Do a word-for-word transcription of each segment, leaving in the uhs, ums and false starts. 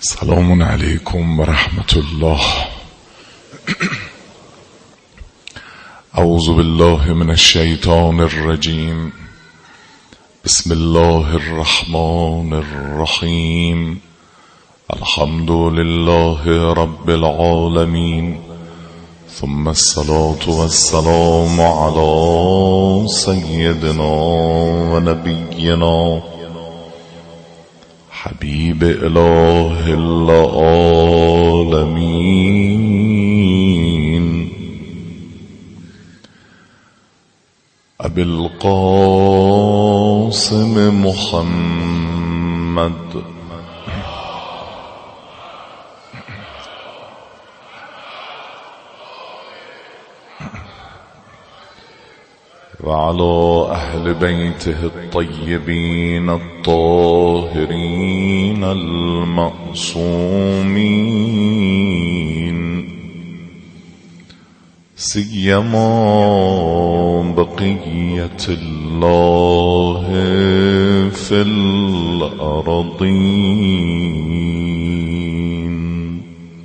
سلام علیکم و رحمت الله. اعوذ بالله من الشیطان الرجیم. بسم الله الرحمن الرحیم. الحمد لله رب العالمین، ثم الصلاة والسلام على سیدنا و نبینا حبیب اله العالمین ابی القاسم محمد وعلى أهل بيته الطيبين الطاهرين المعصومين، سيما بقية الله في الأرضين.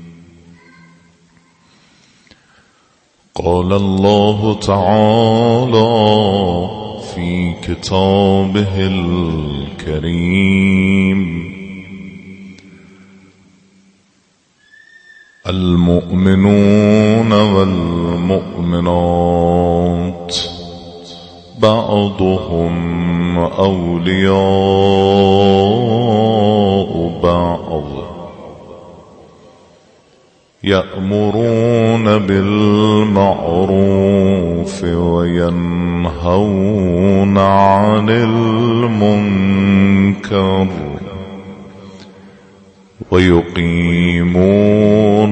قال الله تعالى في كتابه الكريم: المؤمنون والمؤمنات بعضهم أولياء بعض، يأمرون بالمعروف وينهون عن المنكر ويقيمون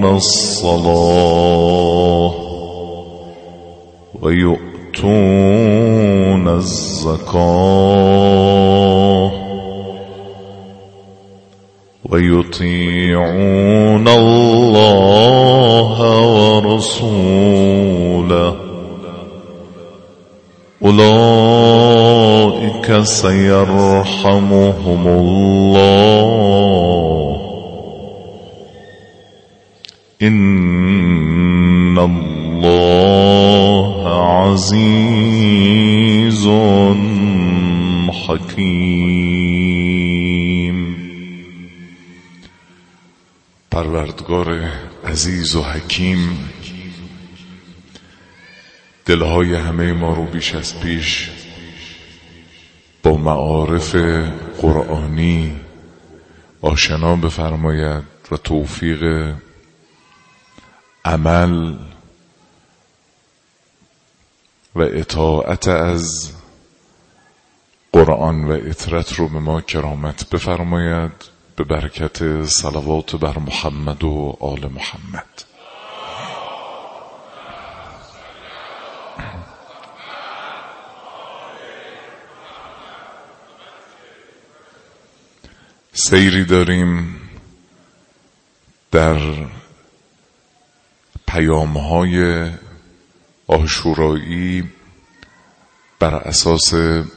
الصلاة ويؤتون الزكاة ويطيعون الله ورسوله، أولئك سيرحمهم الله، إن الله عزيز حكيم. پروردگار عزیز و حکیم دلهای همه ما رو بیش از پیش با معارف قرآنی آشنا بفرماید و توفیق عمل و اطاعت از قرآن و اطرت رو به ما کرامت بفرماید، به برکت صلوات بر محمد و آل محمد. سیری داریم در پیام‌های عاشورایی بر اساس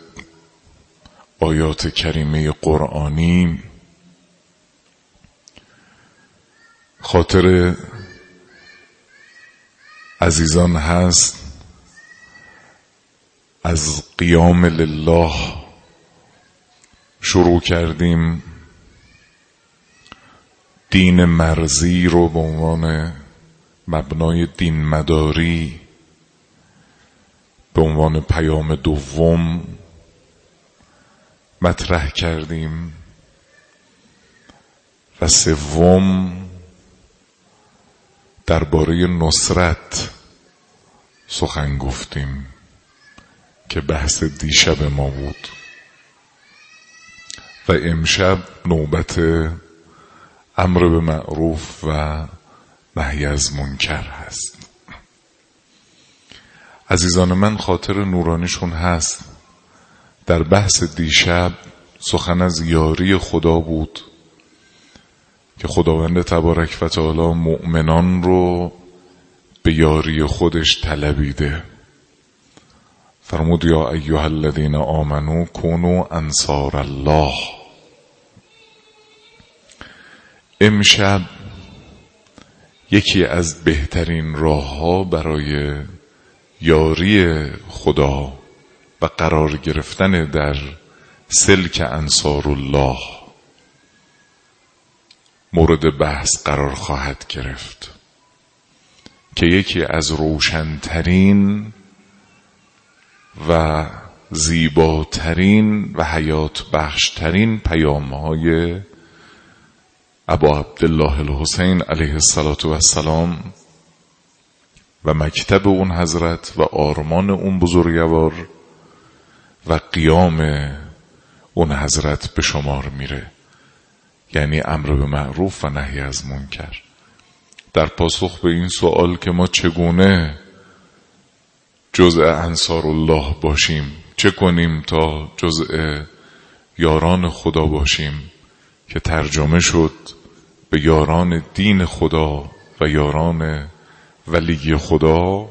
آیات کریمه قرآنی. خاطر عزیزان هست از قیام لله شروع کردیم، دین مرزی رو به عنوان مبنای دین مداری به عنوان پیام دوم مطرح کردیم و سوم درباره نصرت سخن گفتیم که بحث دیشب ما بود و امشب نوبت امر به معروف و نهی از منکر هست. عزیزان من، خاطر نورانیشون هست در بحث دیشب سخن از یاری خدا بود که خداوند تبارک و تعالی مؤمنان رو به یاری خودش طلبیده. فرمود یا ایها الذین آمنوا کونوا انصار الله. امشب یکی از بهترین راه‌ها برای یاری خدا و قرار گرفتن در سلک انصار الله مورد بحث قرار خواهد گرفت که یکی از روشن‌ترین و زیباترین و حیات بخشترین پیام‌های ابا عبدالله الحسین علیه السلام و مکتب اون حضرت و آرمان اون بزرگوار و قیام اون حضرت به شمار میره، یعنی امر به معروف و نهی از منکر. در پاسخ به این سوال که ما چگونه جزء انصار الله باشیم، چه کنیم تا جزء یاران خدا باشیم، که ترجمه شد به یاران دین خدا و یاران ولی خدا،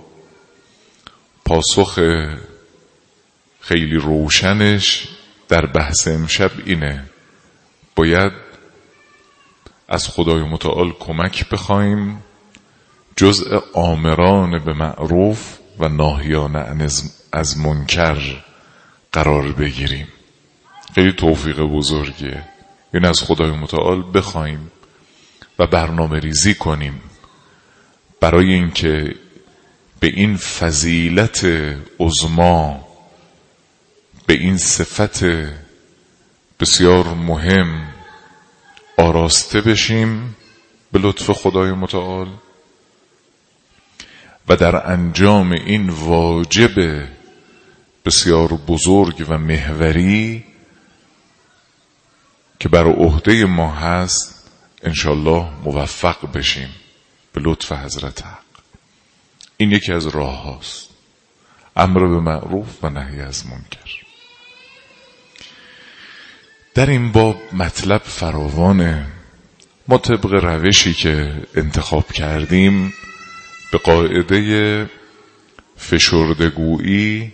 پاسخ خیلی روشنش در بحث امشب اینه: باید از خدای متعال کمک بخوایم جزء آمران به معروف و ناهیان از منکر قرار بگیریم. خیلی توفیق بزرگیه، این از خدای متعال بخوایم و برنامه ریزی کنیم برای اینکه به این فضیلت عظما، به این صفت بسیار مهم آراسته بشیم به لطف خدای متعال و در انجام این واجب بسیار بزرگ و محوری که بر عهده ما هست انشالله موفق بشیم به لطف حضرت حق. این یکی از راه هاست، امر به معروف و نهی از منکر. در این باب مطلب فراوانه. ما طبق روشی که انتخاب کردیم به قاعده فشردگویی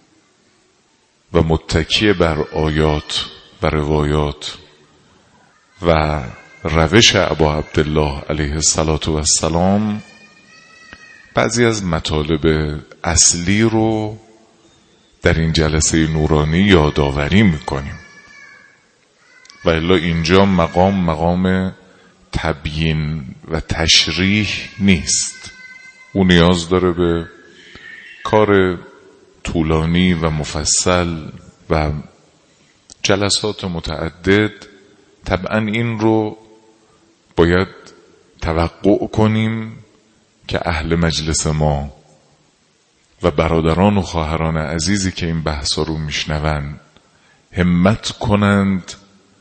و متکی بر آیات و روایات و روش ابا عبدالله علیه السلام بعضی از مطالب اصلی رو در این جلسه نورانی یادآوری میکنیم و الا اینجا مقام مقام تبیین و تشریح نیست. او نیاز داره به کار طولانی و مفصل و جلسات متعدد. طبعا این رو باید توقع کنیم که اهل مجلس ما و برادران و خواهران عزیزی که این بحثا رو میشنون همت کنند،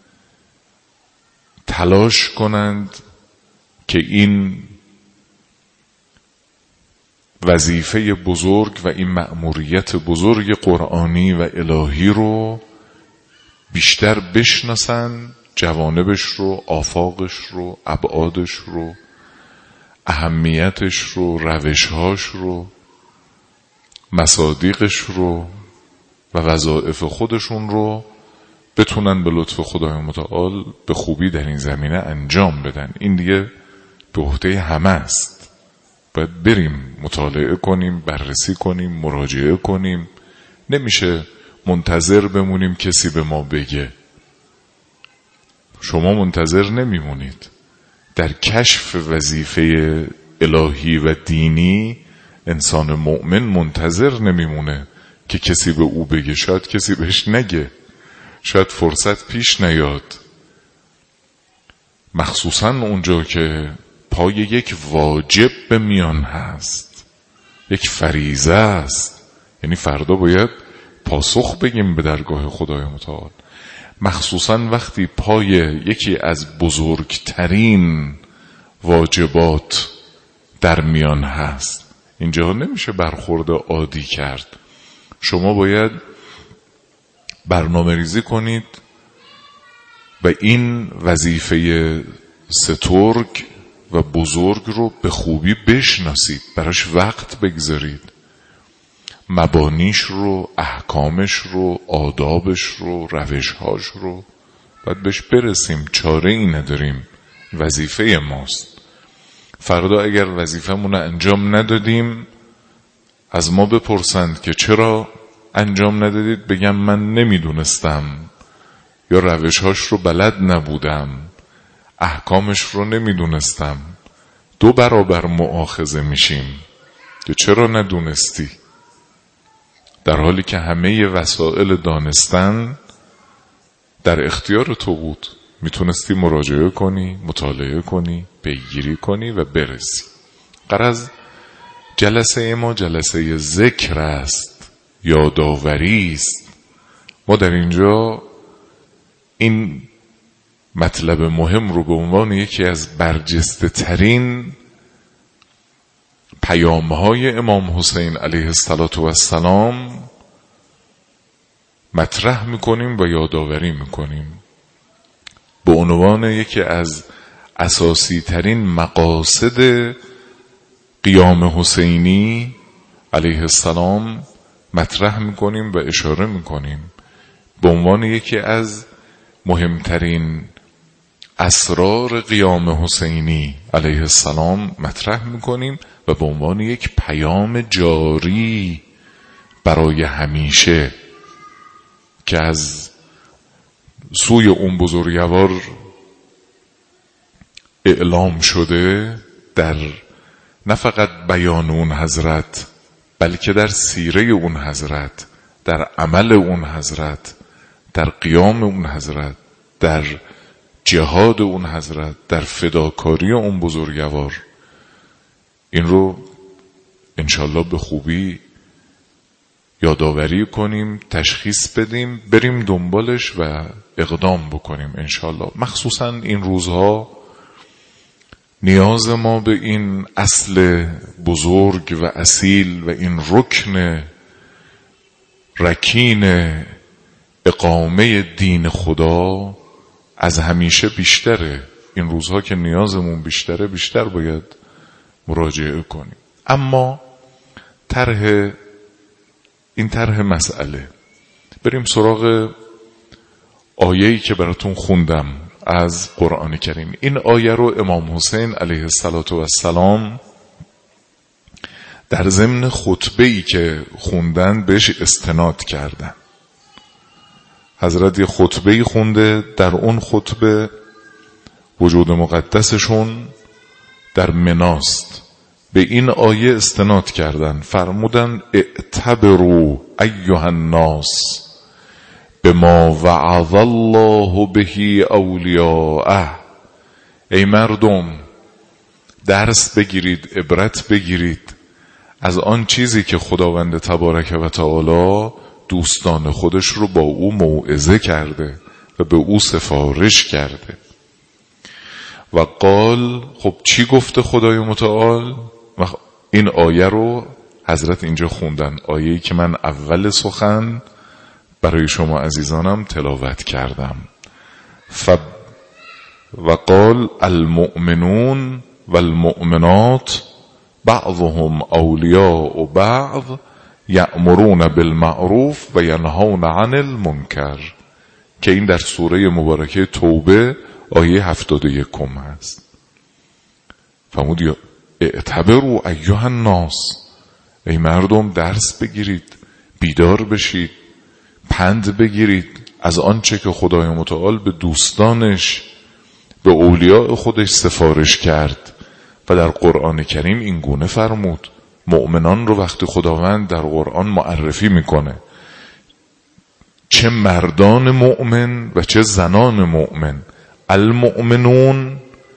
تلاش کنند که این وظیفه بزرگ و این مأموریت بزرگ قرآنی و الهی رو بیشتر بشناسن، جوانبش رو، آفاقش رو، ابعادش رو، اهمیتش رو، روشهاش رو، مصادیقش رو و وظایف خودشون رو بتونن به لطف خدای متعال به خوبی در این زمینه انجام بدن. این دیگه به عهده همه است. باید بریم مطالعه کنیم، بررسی کنیم، مراجعه کنیم. نمیشه منتظر بمونیم کسی به ما بگه. شما منتظر نمیمونید. در کشف وظیفه الهی و دینی انسان مؤمن منتظر نمیمونه که کسی به او بگه. شاید کسی بهش نگه، شاید فرصت پیش نیاد، مخصوصا اونجا که پای یک واجب به میان هست، یک فریضه است. یعنی فردا باید پاسخ بگیم به درگاه خدای متعال، مخصوصا وقتی پای یکی از بزرگترین واجبات در میان هست. اینجا نمیشه برخورد عادی کرد. شما باید برنامه ریزی کنید و این وظیفه سترگ و بزرگ رو به خوبی بشناسید، براش وقت بگذارید، مبانیش رو، احکامش رو، آدابش رو، روشهاش رو باید بهش برسیم. چاره ای نداریم وظیفه ماست. فردا اگر وظیفه‌مون رو انجام ندادیم از ما بپرسند که چرا انجام ندادید، بگم من نمیدونستم یا روشهاش رو بلد نبودم، احکامش رو نمیدونستم. دو برابر مؤاخذه میشیم که چرا ندونستی، در حالی که همه وسایل دانستن در اختیار تو بود. میتونستی مراجعه کنی، مطالعه کنی، پیگیری کنی و برسی. غرض جلسه ما جلسه ذکر است، یادآوری است. ما در اینجا این مطلب مهم رو به عنوان یکی از برجسته ترین پیام‌های امام حسین علیه السلام مطرح میکنیم و یادآوری میکنیم به عنوان یکی از اساسی ترین مقاصد قیام حسینی علیه السلام مطرح میکنیم و اشاره میکنیم، به عنوان یکی از مهمترین اسرار قیام حسینی علیه السلام مطرح میکنیم و به عنوان یک پیام جاری برای همیشه که از سوی اون بزرگوار اعلام شده در نه فقط بیان اون حضرت بلکه در سیره اون حضرت، در عمل اون حضرت، در قیام اون حضرت، در جهاد اون حضرت، در فداکاری اون بزرگوار. این رو انشالله به خوبی یادآوری کنیم، تشخیص بدیم، بریم دنبالش و اقدام بکنیم انشالله. مخصوصا این روزها نیاز ما به این اصل بزرگ و اصیل و این رکن رکین اقامه دین خدا از همیشه بیشتره. این روزها که نیازمون بیشتره، بیشتر باید مراجعه کنیم. اما طرح این طرح مسئله، بریم سراغ آیه‌ای که براتون خوندم از قرآن کریم. این آیه رو امام حسین علیه السلام در ضمن خطبه‌ای که خوندن بهش استناد کردن. حضرت یه خطبه‌ای خونده، در اون خطبه وجود مقدسشون در مناست، به این آیه استناد کردن، فرمودن اعتبروا ایها الناس بما وعظ الله به اولیاءه. ای مردم درس بگیرید، عبرت بگیرید از آن چیزی که خداوند تبارک و تعالی دوستان خودش رو با او موعظه کرده و به او سفارش کرده. و قال، خب چی گفته خدای متعال؟ این آیه رو حضرت اینجا خوندن، آیه‌ای که من اول سخن برای شما عزیزانم تلاوت کردم. ف و قال المؤمنون والمؤمنات بعضهم اولیاء بعض یأمرون بالمعروف و ینهون عن المنکر، که این در سوره مبارکه توبه آیه هفتاد و یکم هست. فرمود یا اعتبروا ایها الناس، ای مردم درس بگیرید، بیدار بشید، پند بگیرید از آنچه که خدای متعال به دوستانش، به اولیاء خودش سفارش کرد و در قرآن کریم این گونه فرمود. مؤمنان رو وقتی خداوند در قرآن معرفی میکنه، چه مردان مؤمن و چه زنان مؤمن، المؤمنون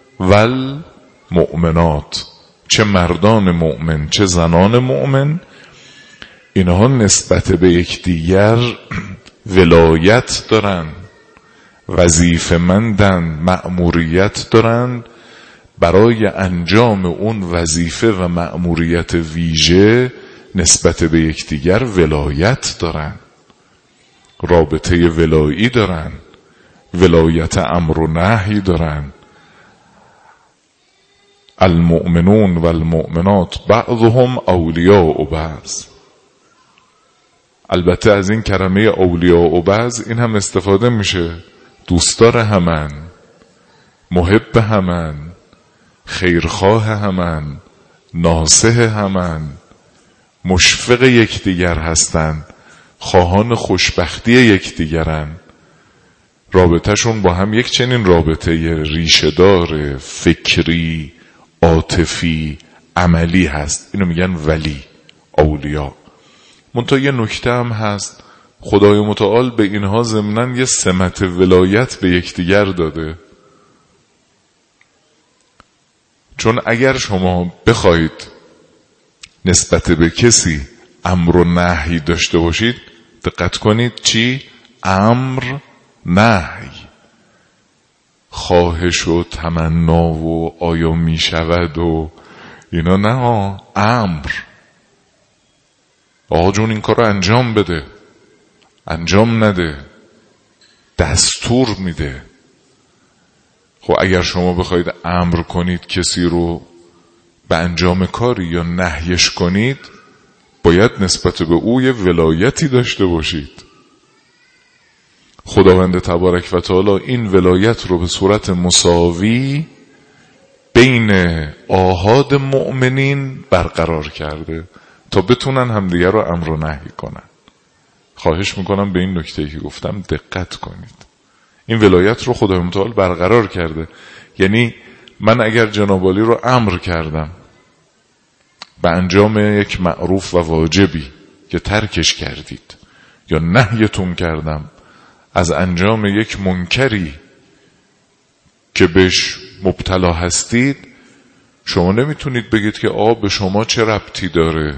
والمؤمنات، چه مردان مؤمن چه زنان مؤمن، اینها نسبت به یکدیگر ولایت دارن، وظیفه‌مندن، مأموریت دارن، برای انجام اون وظیفه و مأموریت ویژه نسبت به یکدیگر ولایت دارن، رابطه ولایی دارن، ولایت امر و نهی دارن. المؤمنون والمؤمنات بعضهم اولیاء بعض. البته از این کلمه اولیاء بعض این هم استفاده میشه، دوستدار همن، محب همن، خیرخواه همن، ناصح همن، مشفق یکدیگر هستن، خواهان خوشبختی یکدیگرن. رابطهشون با هم یک چنین رابطه ریشه‌دار فکری، عاطفی، عملی هست. اینو میگن ولی، اولیا. منتها یه نکته هم هست، خدای متعال به اینها ضمناً یه سمت ولایت به یکدیگر داده. چون اگر شما بخواید نسبت به کسی امر و نهی داشته باشید، دقت کنید چی؟ امر، نهی، خواهش و تمنا و آیا می شود و اینا، نه ها، امر. آقا جون این کار رو انجام بده، انجام نده، دستور میده. خب اگر شما بخواید امر کنید کسی رو به انجام کاری یا نهیش کنید، باید نسبت به او یه ولایتی داشته باشید. خداوند تبارک و تعالی این ولایت رو به صورت مساوی بین آحاد مؤمنین برقرار کرده تا بتونن همدیگر رو امر و نهی کنن. خواهش میکنم به این نکته‌ای که گفتم دقت کنید. این ولایت رو خدای متعال برقرار کرده. یعنی من اگر جناب عالی رو امر کردم به انجام یک معروف و واجبی که ترکش کردید، یا نهیتون کردم از انجام یک منکری که بهش مبتلا هستید، شما نمیتونید بگید که آ به شما چه ربطی داره.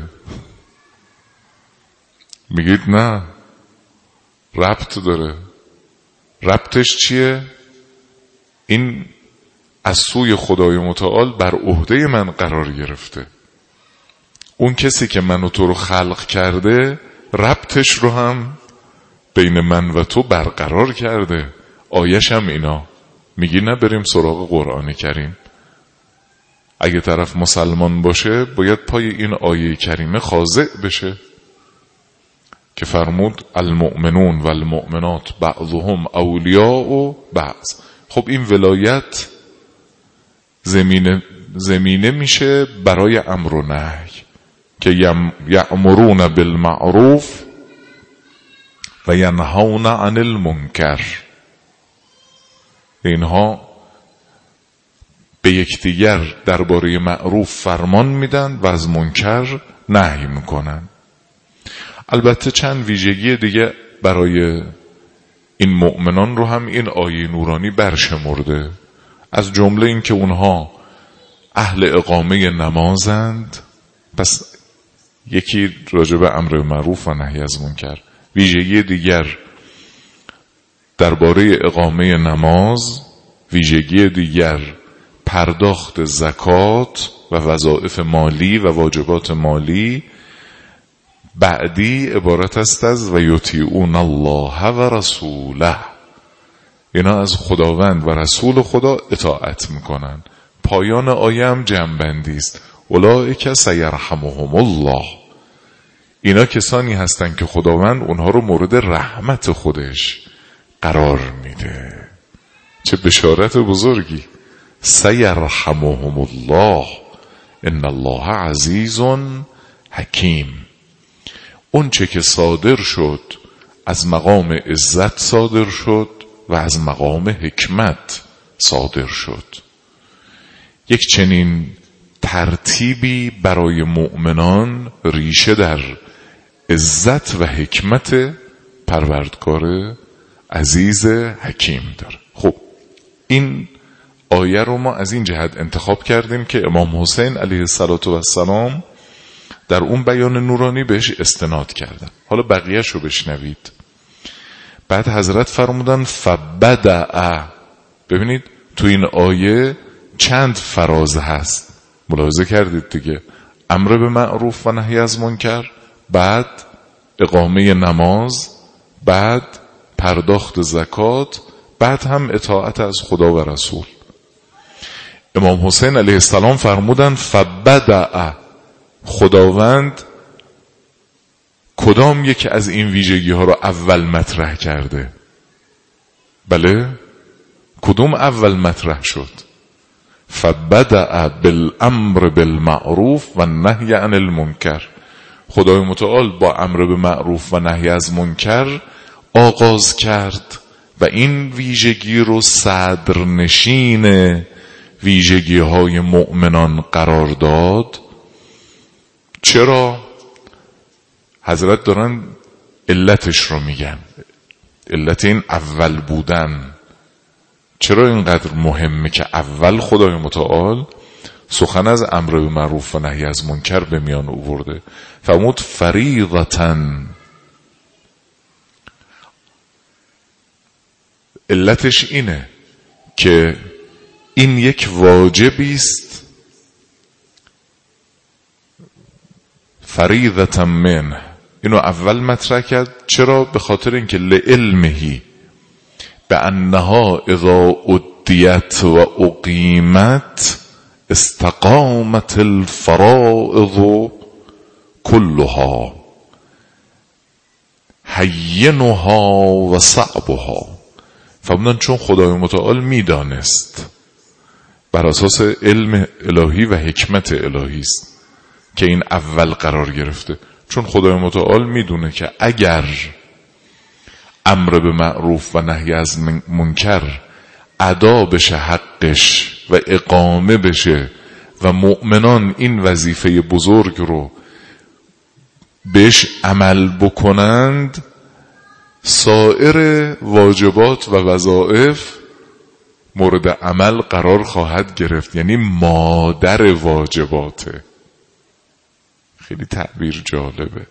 میگید نه، ربط داره. ربطش چیه؟ این از سوی خدای متعال بر عهده من قرار گرفته. اون کسی که منو تو رو خلق کرده ربطش رو هم بین من و تو برقرار کرده. آیش هم اینا. میگی نه بریم سراغ قرآن کریم. اگه طرف مسلمان باشه باید پای این آیه کریمه خاضع بشه که فرمود المؤمنون و المؤمنات بعضهم اولیاء بعض. خب این ولایت زمینه, زمینه میشه برای امر و نهی که یأمرون بالمعروف و ینهون عن المنکر. اینها به یکدیگر درباره معروف فرمان میدن و از منکر نهی میکنن. البته چند ویژگی دیگه برای این مؤمنان رو هم این آیه نورانی برشمرده. از جمله این که اونها اهل اقامه نمازند. پس یکی راجع به امر معروف و نهی از منکر. ویژگی دیگر درباره اقامه نماز. ویژگی دیگر پرداخت زکات و وظایف مالی و واجبات مالی. بعدی عبارت است از و یطیعون الله و رسوله. اینا از خداوند و رسول خدا اطاعت میکنن. پایان آیه هم جمع‌بندی است. اولئک سیرحمهم الله. اینا کسانی هستن که خداوند اونها رو مورد رحمت خودش قرار میده. چه بشارت بزرگی. سیرحمهم الله ان الله عزیز حکیم. اون چه که صادر شد از مقام عزت صادر شد و از مقام حکمت صادر شد. یک چنین ترتیبی برای مؤمنان ریشه در عزت و حکمت پروردگار عزیز حکیم داره. خب این آیه رو ما از این جهت انتخاب کردیم که امام حسین علیه السلام در اون بیان نورانی بهش استناد کردن. حالا بقیه‌اش رو بشنوید. بعد حضرت فرمودن فبدأ. ببینید تو این آیه چند فراز هست، ملاحظه کردید دیگه. امر به معروف و نهی از منکر، بعد اقامه نماز، بعد پرداخت زکات، بعد هم اطاعت از خدا و رسول. امام حسین علیه السلام فرمودن فبدأ. خداوند کدام یک از این ویژگی ها رو اول مطرح کرده؟ بله، کدوم اول مطرح شد؟ فبدأ بالامر بالمعروف و نهی عن المنکر. خدای متعال با امر به معروف و نهی از منکر آغاز کرد و این ویژگی رو صدرنشین ویژگی های مؤمنان قرار داد. چرا؟ حضرت دارن علتش رو میگن، علت این اول بودن. چرا اینقدر مهمه که اول خدای متعال سخن از امر به معروف و نهی از منکر به میان آورده؟ فرمود فریضةً. علتش اینه که این یک واجبی است، فریضةً منه. اینو اول مطرح کرد. چرا؟ به خاطر اینکه لعلمه به انها اذا ادیت و اقیمت استقامت الفرائض كلها هینها و صعبها. فرمودن چون خدای متعال میدانست، بر اساس علم الهی و حکمت الهی است که این اول قرار گرفته. چون خدای متعال میدونه که اگر امر به معروف و نهی از منکر ادا بشه حقش و اقامه بشه و مؤمنان این وظیفه بزرگ رو بهش عمل بکنند، سایر واجبات و وظایف مورد عمل قرار خواهد گرفت. یعنی مادر واجباته. خیلی تعبیر جالبه.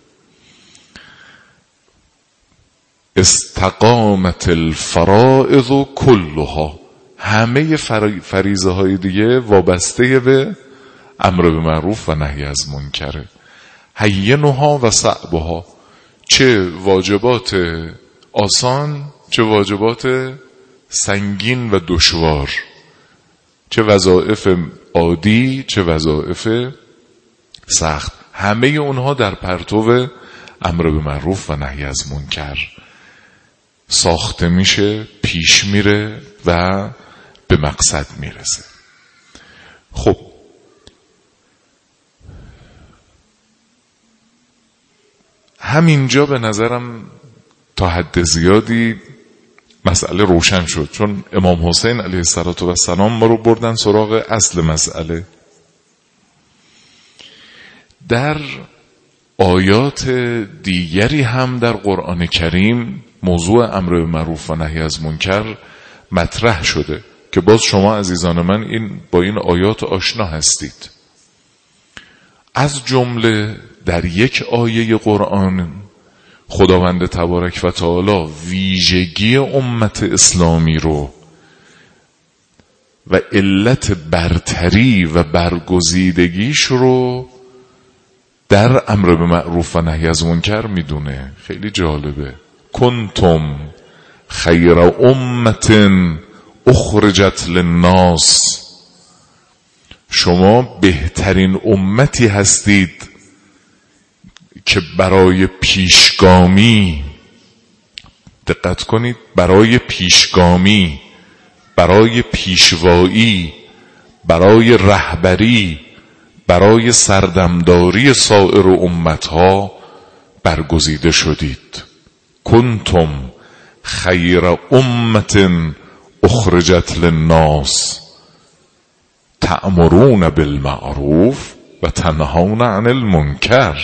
استقامت الفرائض کلها، همه فریضه های دیگه وابسته به امر به معروف و نهی از منکره. هینها و صعبها، چه واجبات آسان چه واجبات سنگین و دشوار، چه وظایف عادی چه وظایف سخت، همه اونها در پرتو امر به معروف و نهی از منکر ساخته میشه، پیش میره و به مقصد میرسه. خب همینجا به نظرم تا حد زیادی مسئله روشن شد، چون امام حسین علیه السلام ما رو بردن سراغ اصل مسئله. در آیات دیگری هم در قرآن کریم موضوع امر به معروف و نهی از منکر مطرح شده که باز شما عزیزان من این با این آیات آشنا هستید. از جمله در یک آیه قرآن خداوند تبارک و تعالی ویژگی امت اسلامی رو و علت برتری و برگزیدگیش رو در امر به معروف و نهی از منکر میدونه. خیلی جالبه. کنتم خیر امت اخرجت للناس، شما بهترین امتی هستید که برای پیشگامی، دقت کنید، برای پیشگامی، برای پیشوایی، برای رهبری، برای سردمداری سایر امتها برگزیده شدید. کنتم خیر امت اخرجت للناس تأمرون بالمعروف و تنهون عن المنکر.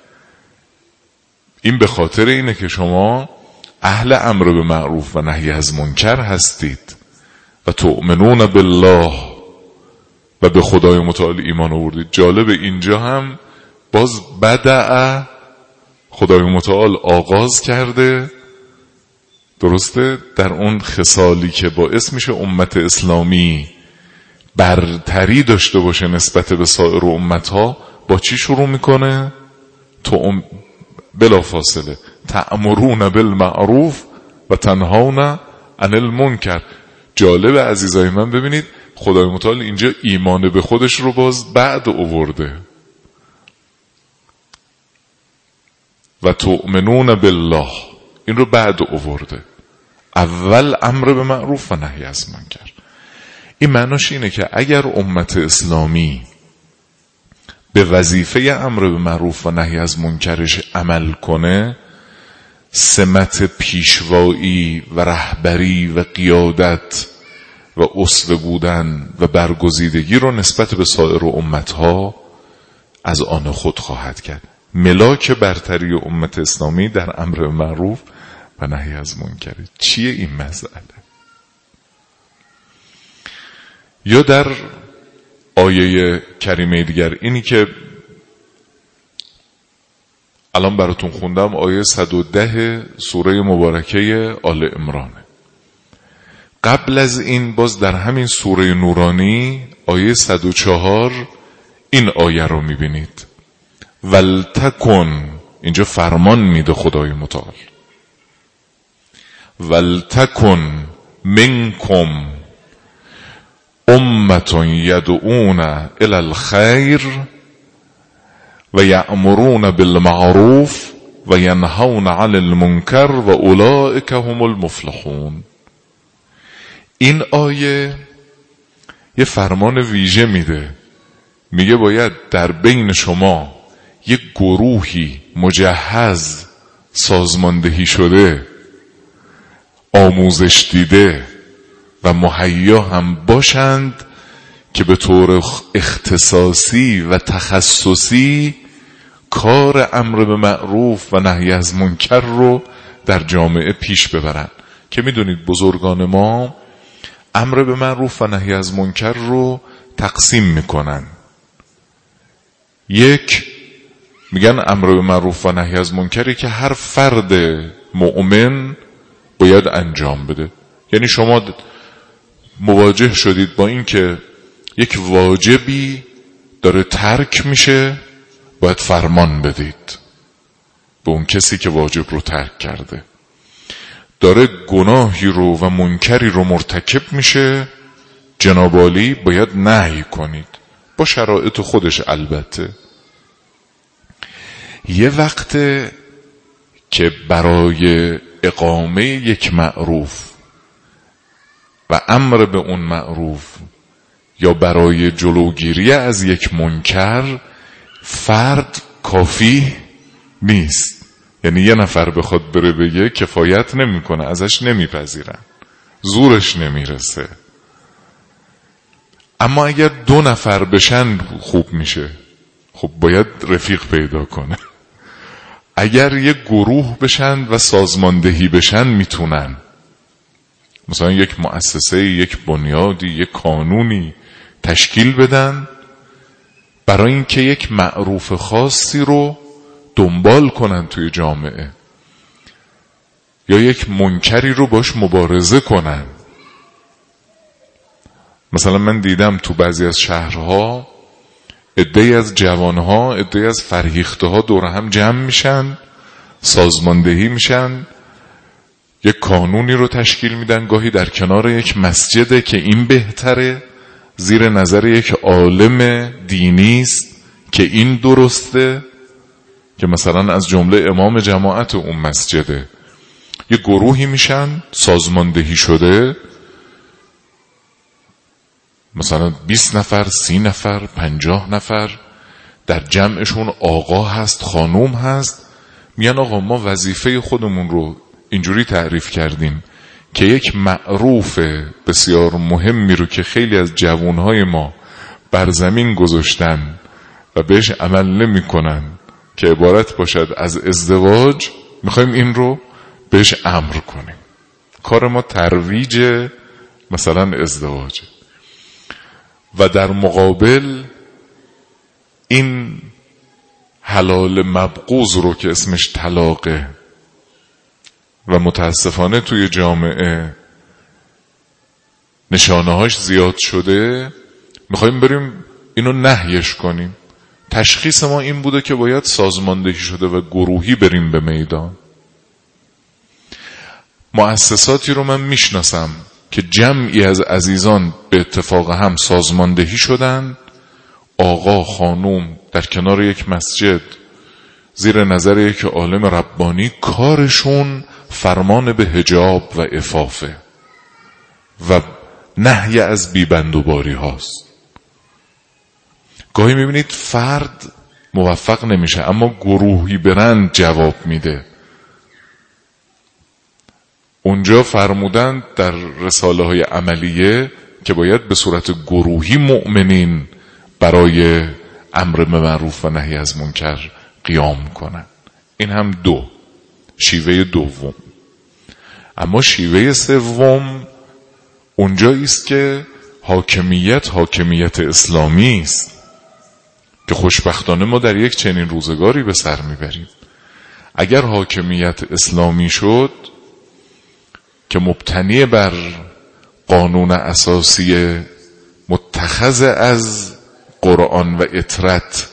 این به خاطر اینه که شما اهل امر به معروف و نهی از منکر هستید و تؤمنون بالله و به خدای متعال ایمان آوردید. جالب اینجا هم باز بدأ خدای متعال آغاز کرده، درسته، در اون خصالی که باعث میشه امت اسلامی برتری داشته باشه نسبت به سایر امتها. با چی شروع میکنه؟ تو ام... بلا فاصله تأمرون بالمعروف و تنهون عن المنکر. جالب عزیزای من، ببینید خدای متعال اینجا ایمان به خودش رو باز بعد آورده و تؤمنون بالله، این رو بعد آورده. اول امر به معروف و نهی از منکر. این معناش اینه که اگر امت اسلامی به وظیفه امر به معروف و نهی از منکرش عمل کنه، سمت پیشوایی و رهبری و قیادت و اسوه بودن و برگزیدگی رو نسبت به سایر امتها از آن خود خواهد کرد. ملاک برتری امت اسلامی در امر به معروف و نهی از منکر. چیه این مسئله؟ یا در آیه کریمه دیگر، اینی که الان براتون خوندم، آیه صد و ده سوره مبارکه آل عمران. قبل از این باز در همین سوره نورانی آیه صد و چهار این آیه رو میبینید، ولتکن، اینجا فرمان میده خدای متعال، ولتکن منکم امة یدعون الی الخیر و یأمرون بالمعروف و ینهون عن المنکر و اولئک هم المفلحون. این آیه یه فرمان ویژه میده، میگه باید در بین شما یک گروهی مجهز، سازماندهی شده، آموزش دیده و مهیا هم باشند که به طور اختصاصی و تخصصی کار امر به معروف و نهی از منکر رو در جامعه پیش ببرن. که میدونید بزرگان ما امر به معروف و نهی از منکر رو تقسیم میکنن. یک، میگن امر به معروف و نهی از منکری که هر فرد مؤمن باید انجام بده. یعنی شما مواجه شدید با این که یک واجبی داره ترک میشه، باید فرمان بدید به اون کسی که واجب رو ترک کرده. داره گناهی رو و منکری رو مرتکب میشه، جناب عالی باید نهی کنید، با شرایط خودش البته. یه وقت که برای اقامه یک معروف و امر به اون معروف یا برای جلوگیری از یک منکر فرد کافی نیست. یعنی یه نفر بخواد بره بگه کفایت نمیکنه، ازش نمیپذیرن، زورش نمیرسه. اما اگر دو نفر بشن خوب میشه، خب باید رفیق پیدا کنه. اگر یک گروه بشن و سازماندهی بشن میتونن، مثلا یک مؤسسه، یک بنیادی، یک کانونی تشکیل بدن برای اینکه یک معروف خاصی رو دنبال کنن توی جامعه، یا یک منکری رو باش مبارزه کنن. مثلا من دیدم تو بعضی از شهرها عده‌ای از جوانها، عده‌ای از فرهیخته‌ها دور هم جمع میشن، سازماندهی میشن، یک کانونی رو تشکیل میدن، گاهی در کنار یک مسجده که این بهتره، زیر نظر یک عالم دینی است که این درسته، که مثلا از جمله امام جماعت اون مسجده. یک گروهی میشن سازماندهی شده، مثلا بیست نفر، سی نفر، پنجاه نفر، در جمعشون آقا هست، خانوم هست. میگن آقا ما وظیفه خودمون رو اینجوری تعریف کردیم که یک معروف بسیار مهمی رو که خیلی از جوانهای ما بر زمین گذاشتن و بهش عمل نمی کنن، که عبارت باشد از ازدواج، میخوایم این رو بهش امر کنیم. کار ما ترویج مثلا ازدواجه. و در مقابل این حلال مبغوض رو که اسمش طلاقه و متاسفانه توی جامعه نشانه‌هاش زیاد شده، میخوایم بریم اینو نهیش کنیم. تشخیص ما این بوده که باید سازماندهی شده و گروهی بریم به میدان. مؤسساتی رو من میشناسم که جمعی از عزیزان به اتفاق هم سازماندهی شدن، آقا خانوم در کنار یک مسجد زیر نظر یک عالم ربانی، کارشون فرمان به حجاب و عفافه و نهی از بیبندوباری هاست. گاهی میبینید فرد موفق نمیشه اما گروهی برند جواب میده. اونجا فرمودند در رساله های عملیه که باید به صورت گروهی مؤمنین برای امر به معروف و نهی از منکر قیام کنن. این هم دو شیوه دوم. اما شیوه سوم اونجایی است که حاکمیت حاکمیت اسلامی است که خوشبختانه ما در یک چنین روزگاری به سر میبریم. اگر حاکمیت اسلامی شد که مبتنی بر قانون اساسی متخذ از قرآن و اطرت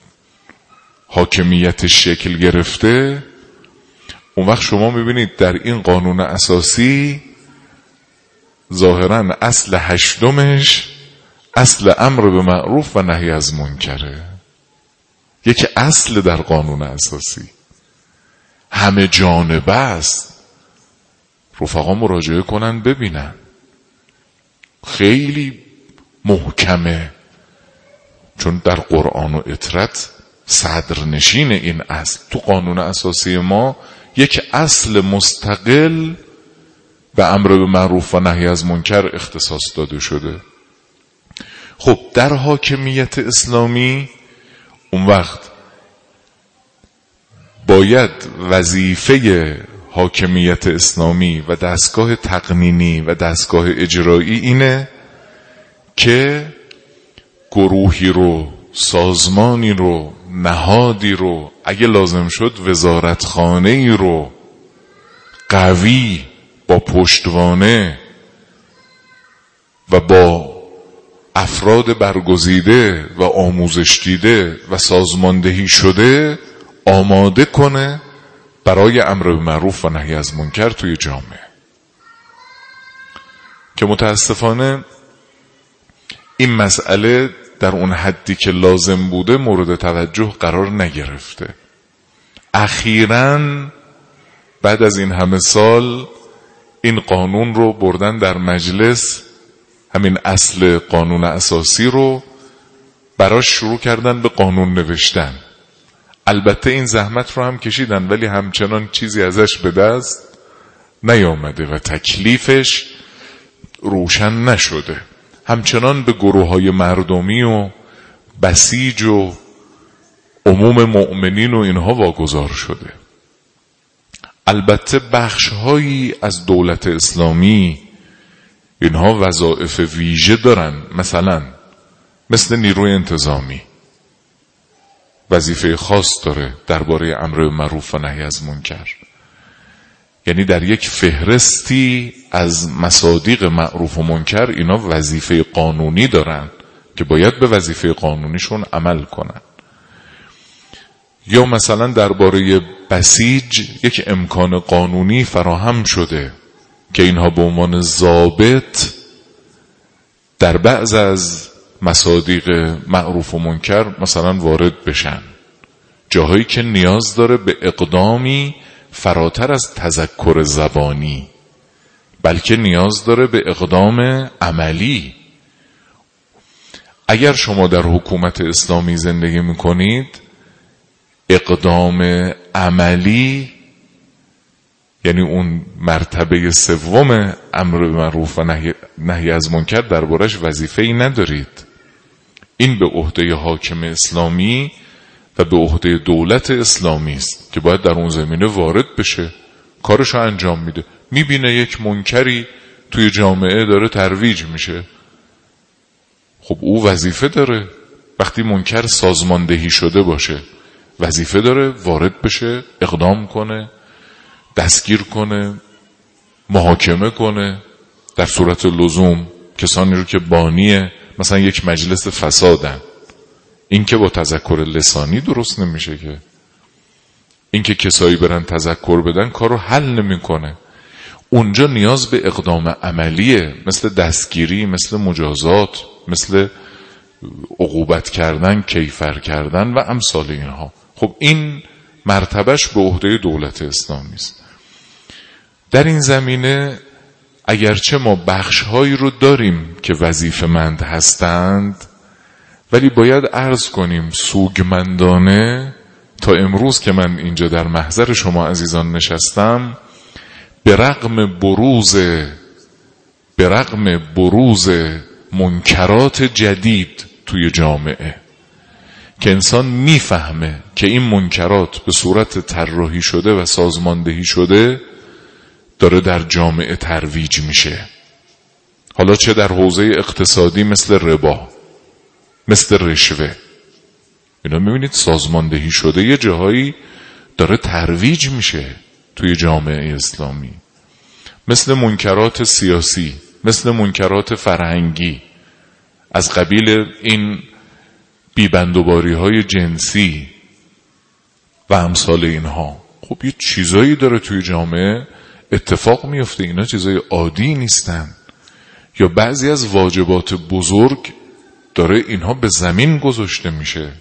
حاکمیت شکل گرفته، اون وقت شما میبینید در این قانون اساسی ظاهراً اصل هشتمش اصل امر به معروف و نهی از منکره. یکی اصل در قانون اساسی همه جانبه است. رفقا مراجعه کنن ببینن، خیلی محکمه، چون در قرآن و اطرت صدرنشین این اصل. تو قانون اساسی ما یک اصل مستقل به امر به معروف و نهی از منکر اختصاص داده شده. خب در حاکمیت اسلامی اون وقت باید وظیفه حاکمیت اسلامی و دستگاه تقنینی و دستگاه اجرایی اینه که گروهی رو، سازمانی رو، نهادی رو، اگه لازم شد وزارتخانه‌ای رو قوی با پشتوانه و با افراد برگزیده و آموزش دیده و سازماندهی شده آماده کنه برای امر به معروف و نهی از منکر توی جامعه. که متاسفانه این مسئله در اون حدی که لازم بوده مورد توجه قرار نگرفته. اخیراً بعد از این همه سال این قانون رو بردن در مجلس، همین اصل قانون اساسی رو براش شروع کردن به قانون نوشتن. البته این زحمت رو هم کشیدن ولی همچنان چیزی ازش به دست نیامده و تکلیفش روشن نشده. همچنان به گروه‌های مردمی و بسیج و عموم مؤمنین و اینها واگذار شده. البته بخش‌هایی از دولت اسلامی اینها وظایف ویژه دارن، مثلا مثل نیروی انتظامی وظیفه خاص داره درباره امر به معروف و نهی از منکر. یعنی در یک فهرستی از مصادیق معروف و منکر اینا وظیفه قانونی دارن که باید به وظیفه قانونیشون عمل کنن. یا مثلا درباره بسیج یک امکان قانونی فراهم شده که اینها به عنوان ضابط در بعض از مصادیق معروف و منکر مثلا وارد بشن، جاهایی که نیاز داره به اقدامی فراتر از تذکر زبانی، بلکه نیاز داره به اقدام عملی. اگر شما در حکومت اسلامی زندگی میکنید، اقدام عملی یعنی اون مرتبه سوم امر به معروف و نهی, نهی از منکر دربارش وظیفه‌ای ندارید. این به عهده حاکم اسلامی و به عهده دولت اسلامی است که باید در اون زمینه وارد بشه، کارشو انجام میده. میبینه یک منکری توی جامعه داره ترویج میشه، خب او وظیفه داره وقتی منکر سازماندهی شده باشه وظیفه داره وارد بشه، اقدام کنه، دستگیر کنه، محاکمه کنه، در صورت لزوم کسانی رو که بانی مثلا یک مجلس فسادن. این که با تذکر لسانی درست نمیشه، که این که کسایی برن تذکر بدن کارو حل نمیکنه. اونجا نیاز به اقدام عملیه، مثل دستگیری، مثل مجازات، مثل عقوبت کردن، کیفر کردن و امثال اینها. خب این مرتبهش به عهده دولت اسلامی است. در این زمینه اگرچه ما بخش‌هایی رو داریم که وظیفه‌مند هستند، ولی باید عرض کنیم سوگمندانه تا امروز که من اینجا در محضر شما عزیزان نشستم، به رغم بروز به رغم بروز منکرات جدید توی جامعه که انسان میفهمه که این منکرات به صورت طراحی شده و سازماندهی شده داره در جامعه ترویج میشه، حالا چه در حوزه اقتصادی مثل ربا، مثل رشوه، اینا میبینید سازماندهی شده یه جاهایی داره ترویج میشه توی جامعه اسلامی، مثل منکرات سیاسی، مثل منکرات فرهنگی از قبیل این بیبندوباری های جنسی و امثال اینها. خب یه چیزایی داره توی جامعه اتفاق میفته، اینا چیزای عادی نیستن. یا بعضی از واجبات بزرگ داره اینها به زمین گذاشته میشه.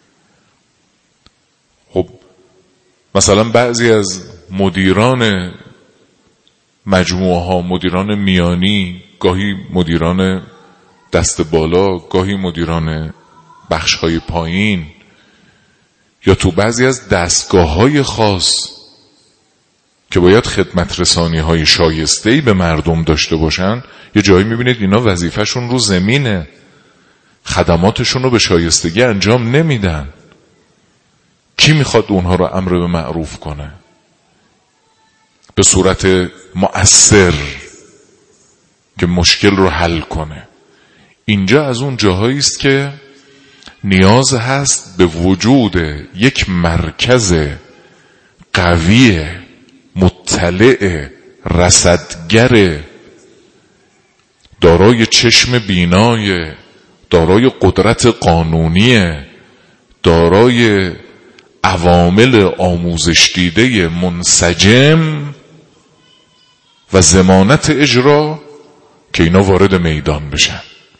خب مثلا بعضی از مدیران مجموعه ها، مدیران میانی، گاهی مدیران دست بالا، گاهی مدیران بخش های پایین، یا تو بعضی از دستگاه های خاص که باید خدمت رسانی های شایسته‌ای به مردم داشته باشن، یه جایی میبینید اینا وظیفه‌شون رو زمینه، خدماتشون رو به شایستگی انجام نمیدن. کی میخواد اونها رو امر به معروف کنه به صورت مؤثر که مشکل رو حل کنه؟ اینجا از اون جاهایی است که نیاز هست به وجود یک مرکز قوی، مطلع، رصدگر، دارای چشم بینای، دارای قدرت قانونی، دارای عوامل آموزش دیده منسجم و ضمانت اجرا که اینا وارد میدان بشن.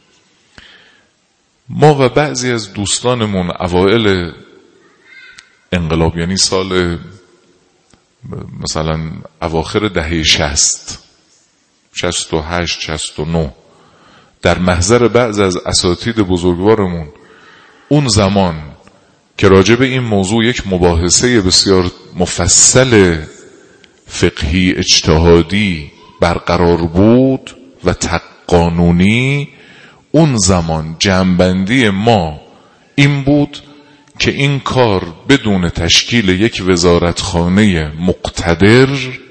ما و بعضی از دوستانمون اوائل انقلاب، یعنی سال مثلا اواخر دهه شصت، شصت و هشت شصت و نه، در محضر بعض از اساتید بزرگوارمون اون زمان که راجع به این موضوع یک مباحثه بسیار مفصل فقهی اجتهادی برقرار بود و قانونی، اون زمان جنبندی ما این بود که این کار بدون تشکیل یک وزارتخانه مقتدر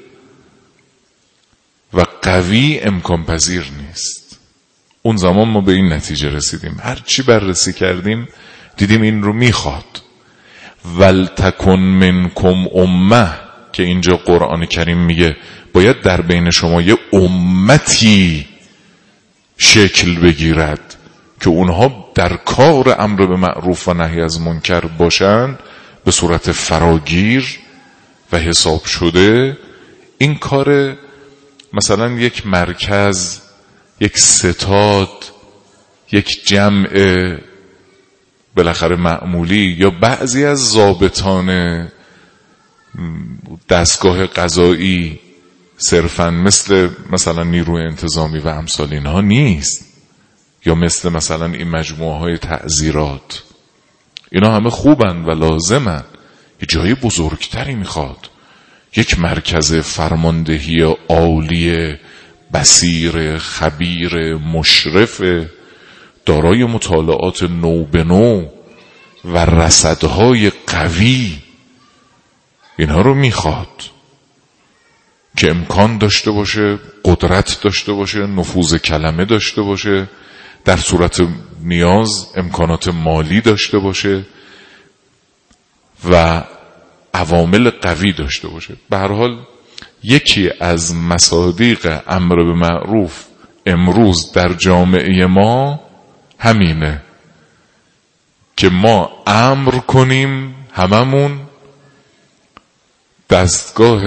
و قوی امکان پذیر نیست. اون زمان ما به این نتیجه رسیدیم، هر چی بررسی کردیم دیدیم این رو میخواد. ولتکن منکم امه که اینجا قرآن کریم میگه باید در بین شما یه امتی شکل بگیرد که اونها در کار امر به معروف و نهی از منکر باشند به صورت فراگیر و حساب شده. این کار مثلا یک مرکز، یک ستاد، یک جمع بالاخره معمولی یا بعضی از ضابطان دستگاه قضایی صرفاً مثل مثلا نیروی انتظامی و امثال اینها نیست، یا مثل مثلا این مجموعه های تعزیرات. اینا همه خوبن و لازمن، یه جای بزرگتری میخواد، یک مرکز فرماندهی عالی، بصیر، خبیر، مشرف، دارای مطالعات نو به نو و رصدهای قوی. اینها رو میخواد که امکان داشته باشه، قدرت داشته باشه، نفوذ کلمه داشته باشه، در صورت نیاز امکانات مالی داشته باشه و عوامل قوی داشته باشه. به هر حال یکی از مصادیق امر به معروف امروز در جامعه ما همینه که ما امر کنیم، هممون دستگاه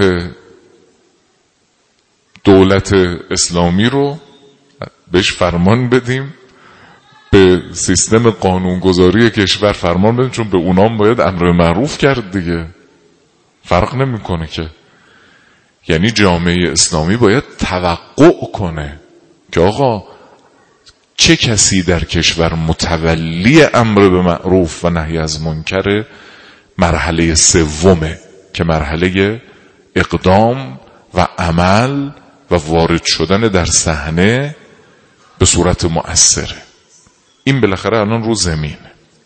دولت اسلامی رو بهش فرمان بدیم، به سیستم قانونگذاری کشور فرمان بدیم، چون به اونام باید امر معروف کرد دیگه، فرق نمیکنه که. یعنی جامعه اسلامی باید توقع کنه که آقا چه کسی در کشور متولی امر به معروف و نهی از منکر مرحله سومه که مرحله اقدام و عمل و وارد شدن در صحنه به صورت مؤثره. این بالاخره الان رو زمینه.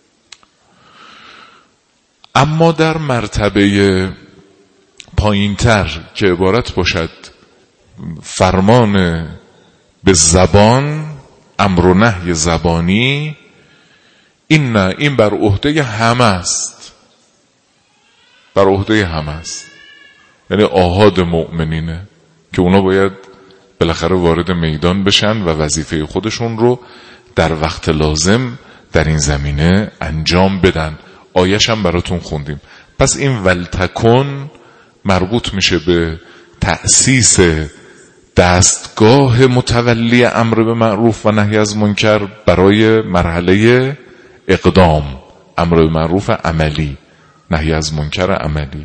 اما در مرتبه پایینتر که عبارت باشد فرمان به زبان، امر و نهی زبانی، این نه، این بر عهده همه است، بر عهده همه است. یعنی آحاد مؤمنینه که اونا باید بالاخره وارد میدان بشن و وظیفه خودشون رو در وقت لازم در این زمینه انجام بدن. آیش هم براتون خوندیم. پس این ولتکن مربوط میشه به تأسیس دستگاه متولی امر به معروف و نهی از منکر برای مرحله اقدام، امر به معروف عملی، نهی از منکر عملی.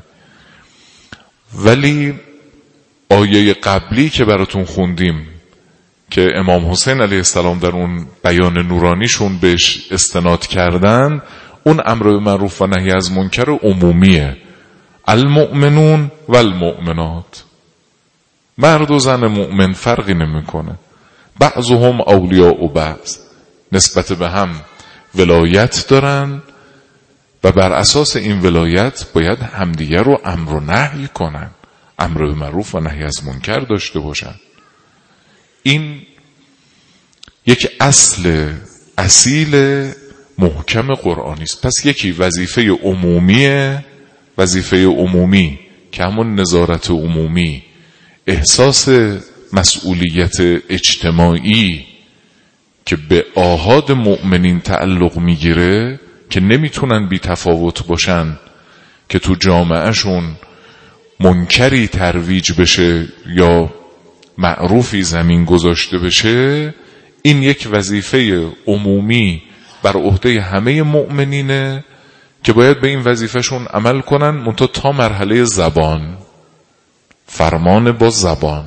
ولی آیه قبلی که براتون خوندیم که امام حسین علیه السلام در اون بیان نورانیشون بهش استناد کردن، اون امر به معروف و نهی از منکر عمومیه. المؤمنون و المؤمنات، مرد و زن مؤمن فرقی نمیکنه، بعضهم اولیاء و بعض، نسبت به هم ولایت دارن و بر اساس این ولایت باید همدیگر رو امر و نهی کنن، امر به معروف و نهی از منکر داشته باشن. این یک اصل اصیل محکم قرآنی است. پس یکی وظیفه عمومیه، وظیفه عمومی که همون نظارت عمومی، احساس مسئولیت اجتماعی که به آحاد مؤمنین تعلق میگیره که نمیتونن بی تفاوت باشن که تو جامعهشون منکری ترویج بشه یا معروفی زمین گذاشته بشه. این یک وظیفه عمومی بر عهده همه مؤمنینه که باید به این وظیفهشون عمل کنن، منتها تا مرحله زبان، فرمان با زبان.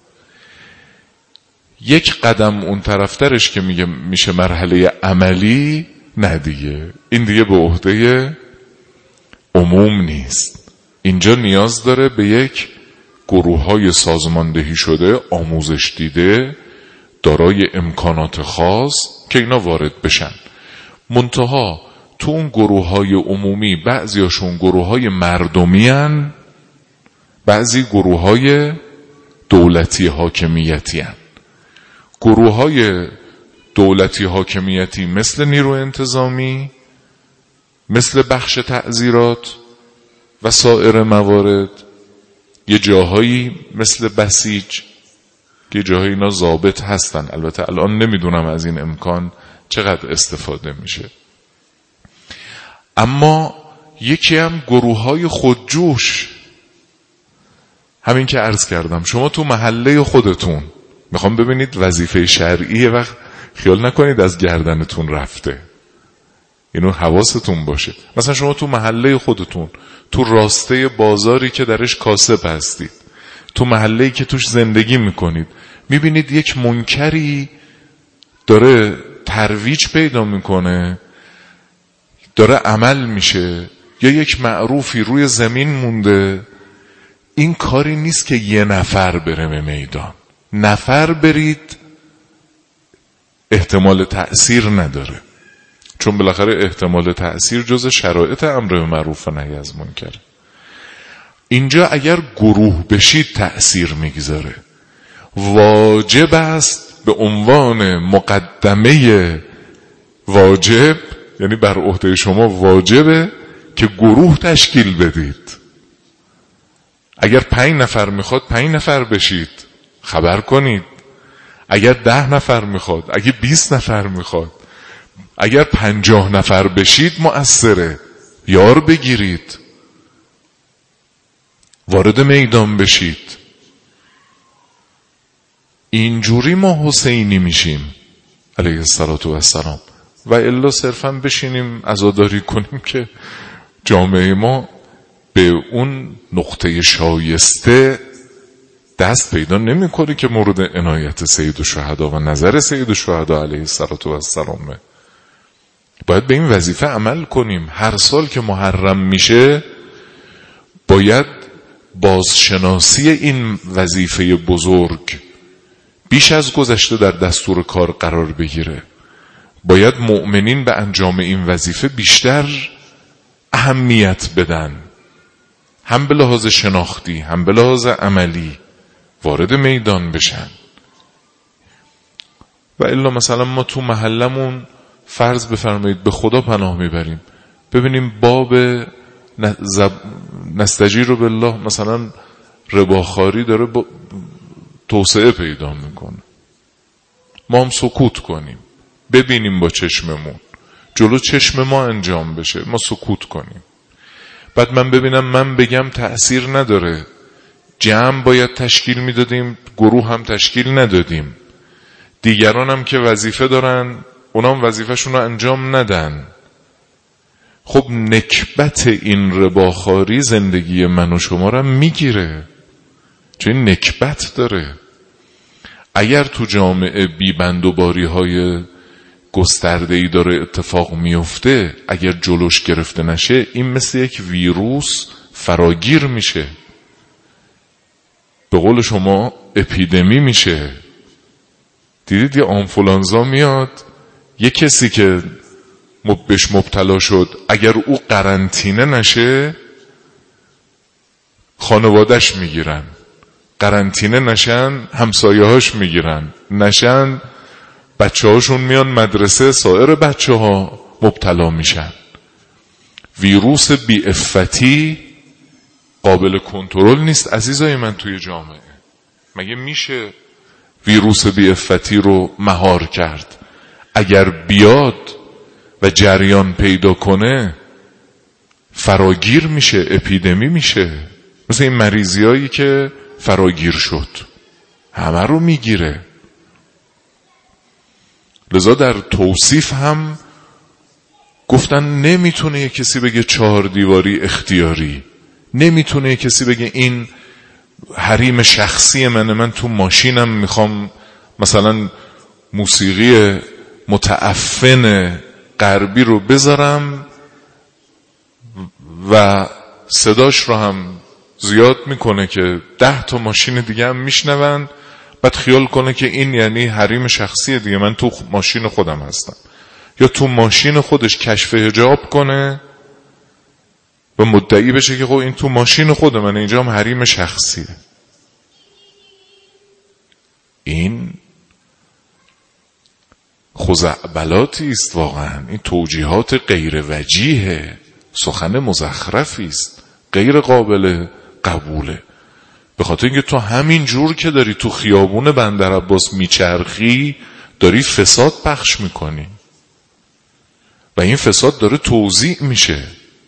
یک قدم اون طرفترش که میگه میشه مرحله عملی، نه دیگه، این دیگه به عهده عموم نیست. اینجا نیاز داره به یک گروه‌های سازماندهی شده، آموزش دیده، دارای امکانات خاص که اینا وارد بشن. منتها تو اون گروه‌های عمومی بعضیاشون گروه‌های مردمی هن، بعضی گروه‌های دولتی حاکمیتی هن. گروه‌های دولتی حاکمیتی مثل نیرو انتظامی، مثل بخش تعزیرات و سایر موارد، یه جاهایی مثل بسیج، یه جاهایی اینا ضابط هستن. البته الان نمیدونم از این امکان چقدر استفاده میشه. اما یکی هم گروه‌های خودجوش، همین که عرض کردم، شما تو محله خودتون میخوام ببینید وظیفه شرعی وقت خیال نکنید از گردنتون رفته، اینو حواستون باشه. مثلا شما تو محله خودتون، تو راسته بازاری که درش کاسب هستید، تو محله‌ای که توش زندگی میکنید، میبینید یک منکری داره ترویج پیدا میکنه، داره عمل میشه، یا یک معروفی روی زمین مونده. این کاری نیست که یه نفر بره به میدان. نفر برید احتمال تأثیر نداره، چون بالاخره احتمال تأثیر جز شرایط امر به معروف و نهی از منکر. اینجا اگر گروه بشید تأثیر میگذاره. واجب است به عنوان مقدمه واجب، یعنی بر عهده شما واجبه که گروه تشکیل بدید. اگر پنج نفر میخواد پنج نفر بشید، خبر کنید. اگر ده نفر میخواد، اگر بیست نفر میخواد، اگر پنجاه نفر بشید مؤثره، یار بگیرید، وارد میدان بشید. اینجوری ما حسینی میشیم علیه السلام. و الا صرفا بشینیم عزاداری کنیم که جامعه ما به اون نقطه شایسته دست پیدا نمی‌کنه که مورد عنایت سید الشهدا و نظر سید الشهدا علیه السلام. باید به این وظیفه عمل کنیم. هر سال که محرم میشه باید بازشناسی این وظیفه بزرگ بیش از گذشته در دستور کار قرار بگیره. باید مؤمنین به انجام این وظیفه بیشتر اهمیت بدن، هم به لحاظ شناختی هم به لحاظ عملی وارد میدان بشن. و الا مثلا ما تو محلمون فرض بفرمایید به خدا پناه میبریم، ببینیم باب نستجیر بالله مثلا رباخواری داره با توسعه پیدا میکنه، ما هم سکوت کنیم، ببینیم با چشممون، جلو چشم ما انجام بشه، ما سکوت کنیم. بعد من ببینم من بگم تأثیر نداره، جمع باید تشکیل میدادیم، گروه هم تشکیل ندادیم، دیگران هم که وظیفه دارن اونام وظیفهشون رو انجام ندن. خب نکبت این رباخواری زندگی من و شما رو میگیره، چون این نکبت داره. اگر تو جامعه بیبندوباری های گسترده‌ای داره اتفاق میفته، اگر جلوش گرفته نشه این مثل یک ویروس فراگیر میشه، به قول شما اپیدمی میشه. دیدید یه آنفولانزا میاد، یه کسی که بهش مبتلا شد اگر او قرنطینه نشه خانوادش میگیرن، قرنطینه نشن همسایه هاش میگیرن، نشن بچه هاشون میان مدرسه، سایر بچه ها مبتلا میشن. ویروس بی افتی قابل کنترل نیست عزیزای من توی جامعه. مگه میشه ویروس بی افتی رو مهار کرد؟ اگر بیاد و جریان پیدا کنه فراگیر میشه، اپیدمی میشه. مثل این مریضی هایی که فراگیر شد همه رو میگیره. لذا در توصیف هم گفتن نمیتونه یه کسی بگه چهار دیواری اختیاری، نمیتونه یه کسی بگه این حریم شخصی منه، من تو ماشینم میخوام مثلا موسیقی متعفن غربی رو بذارم و صداش رو هم زیاد میکنه که ده تا ماشین دیگه هم میشنون، بعد خیال کنه که این یعنی حریم شخصی دیگه، من تو ماشین خودم هستم. یا تو ماشین خودش کشف حجاب کنه و مدعی بشه که خب این تو ماشین خود من، اینجا هم حریم شخصیه. این خزعبلاتی است واقعا، این توجیهات غیر وجیه، سخن مزخرفی است، غیر قابل قبوله. به خاطر اینکه تو همین جور که داری تو خیابون بندر عباس میچرخی داری فساد پخش میکنی و این فساد داره توزیع میشه.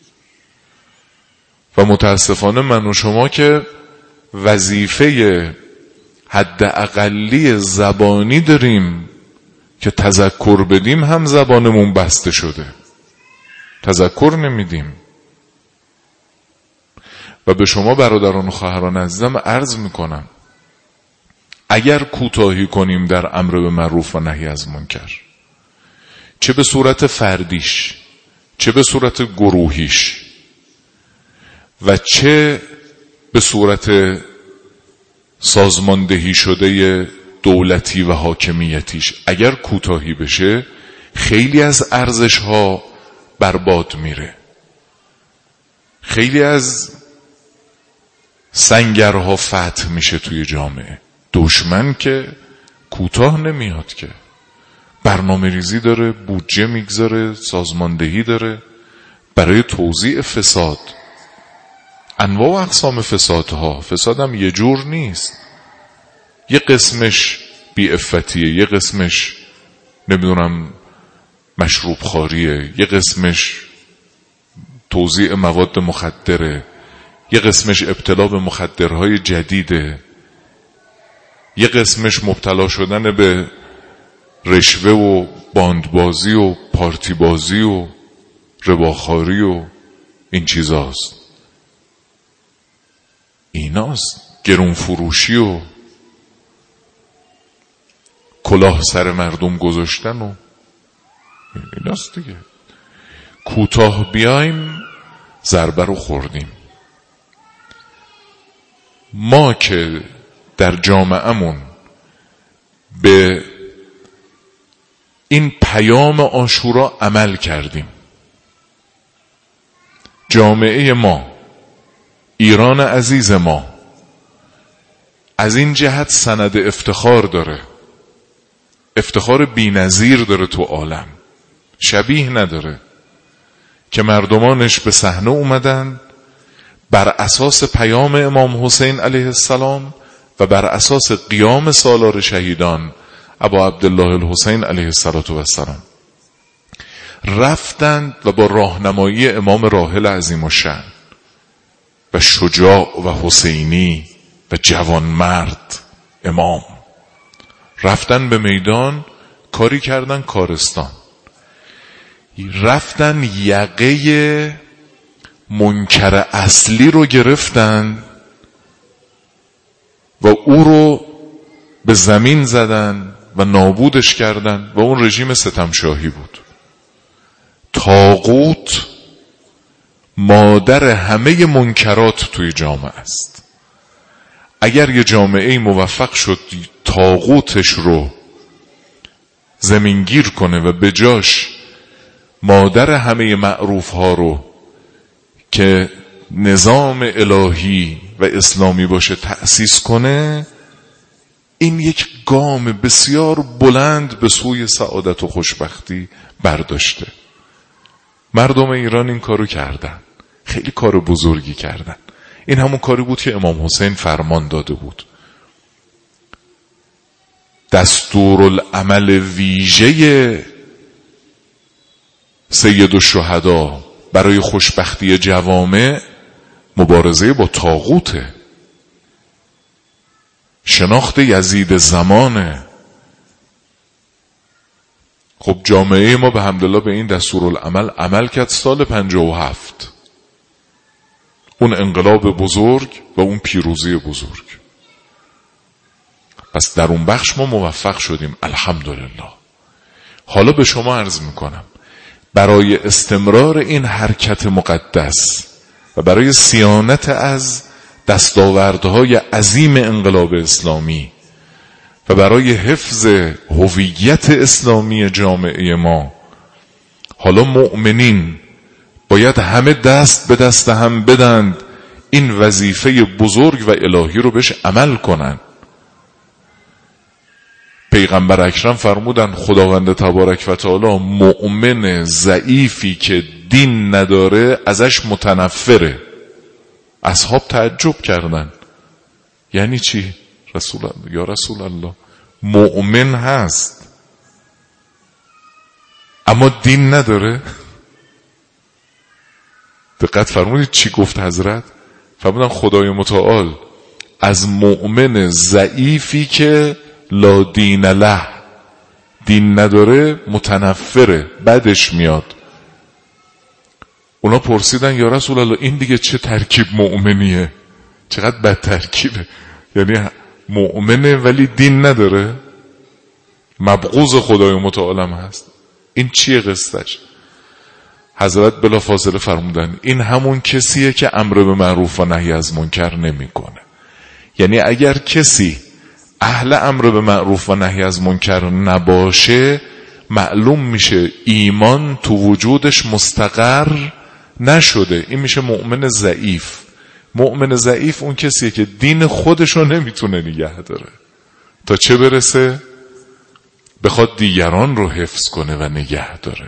و متاسفانه من و شما که وظیفه حد اقلی زبانی داریم که تذکر بدیم، هم زبانمون بسته شده، تذکر نمیدیم. و به شما برادران و خواهران عزیزم عرض میکنم اگر کوتاهی کنیم در امر به معروف و نهی از منکر، چه به صورت فردیش چه به صورت گروهیش و چه به صورت سازماندهی شده دولتی و حاکمیتیش، اگر کوتاهی بشه خیلی از ارزش ها برباد میره، خیلی از سنگرها فتح میشه توی جامعه. دشمن که کوتاه نمیاد که، برنامه ریزی داره، بودجه میگذاره، سازماندهی داره برای توزیع فساد، انواع و اقسام فسادها. فساد هم یه جور نیست، یه قسمش بی افتیه، یه قسمش نمیدونم مشروب خاریه، یه قسمش توزیع مواد مخدره، یه قسمش ابتلا به مخدرهای جدیده، یه قسمش مبتلا شدن به رشوه و باندبازی و پارتیبازی و رباخواری و این چیزاست. ایناست گرون فروشی و کلاه سر مردم گذاشتن و ایناست دیگه. کوتاه بیایم ضربه رو خوردیم. ما که در جامعهمون به این پیام عاشورا عمل کردیم، جامعه ما، ایران عزیز ما از این جهت سند افتخار داره، افتخار بی‌نظیر داره تو عالم، شبیه نداره که مردمانش به صحنه اومدن بر اساس پیام امام حسین علیه السلام و بر اساس قیام سالار شهیدان ابا عبدالله الحسین علیه السلام رفتند و با راهنمایی امام راحل عظیم الشأن و شجاع و حسینی و جوانمرد امام رفتن به میدان، کاری کردن کارستان، رفتن یقه منکر اصلی رو گرفتن و او رو به زمین زدن و نابودش کردن و اون رژیم ستمشاهی بود. طاغوت مادر همه منکرات توی جامعه است. اگر یه جامعه موفق شد طاغوتش رو زمینگیر کنه و به جاش مادر همه معروف ها رو که نظام الهی و اسلامی باشه تأسیس کنه، این یک گام بسیار بلند به سوی سعادت و خوشبختی برداشته. مردم ایران این کارو کردن، خیلی کار بزرگی کردن. این همون کاری بود که امام حسین فرمان داده بود. دستورالعمل ویژه سید الشهدا برای خوشبختی جوامع مبارزه با طاغوته، شناخت یزید زمانه. خب جامعه ما به حمدالله به این دستورالعمل عمل کرد سال پنجاه و هفت، اون انقلاب بزرگ و اون پیروزی بزرگ. پس در اون بخش ما موفق شدیم الحمدلله. حالا به شما عرض میکنم برای استمرار این حرکت مقدس و برای صیانت از دستاوردهای عظیم انقلاب اسلامی و برای حفظ هویت اسلامی جامعه ما، حالا مؤمنین باید همه دست به دست هم بدند این وظیفه بزرگ و الهی رو بهش عمل کنن. پیغمبر اکرم فرمودن خداوند تبارک و تعالی مؤمن ضعیفی که دین نداره ازش متنفره. اصحاب تعجب کردن یعنی چی؟ رسول الله یا رسول الله مؤمن هست اما دین نداره؟ دقت فرمودید چی گفت حضرت؟ فرمودن خدای متعال از مؤمن ضعیفی که لا دین له، دین نداره، متنفره، بدش میاد. اونا پرسیدن یا رسول الله این دیگه چه ترکیب مؤمنیه؟ چقدر بد ترکیبه، یعنی مؤمنه ولی دین نداره، مبغوض خدای متعالم هست، این چیه قصتش؟ حضرت بلا فاصله فرمودن این همون کسیه که امر به معروف و نهی از منکر نمیکنه. یعنی اگر کسی اهل امر به معروف و نهی از منکر نباشه، معلوم میشه ایمان تو وجودش مستقر نشده، این میشه مؤمن ضعیف. مؤمن ضعیف اون کسیه که دین خودشو نمیتونه نگه داره، تا چه برسه بخواد دیگران رو حفظ کنه و نگه داره.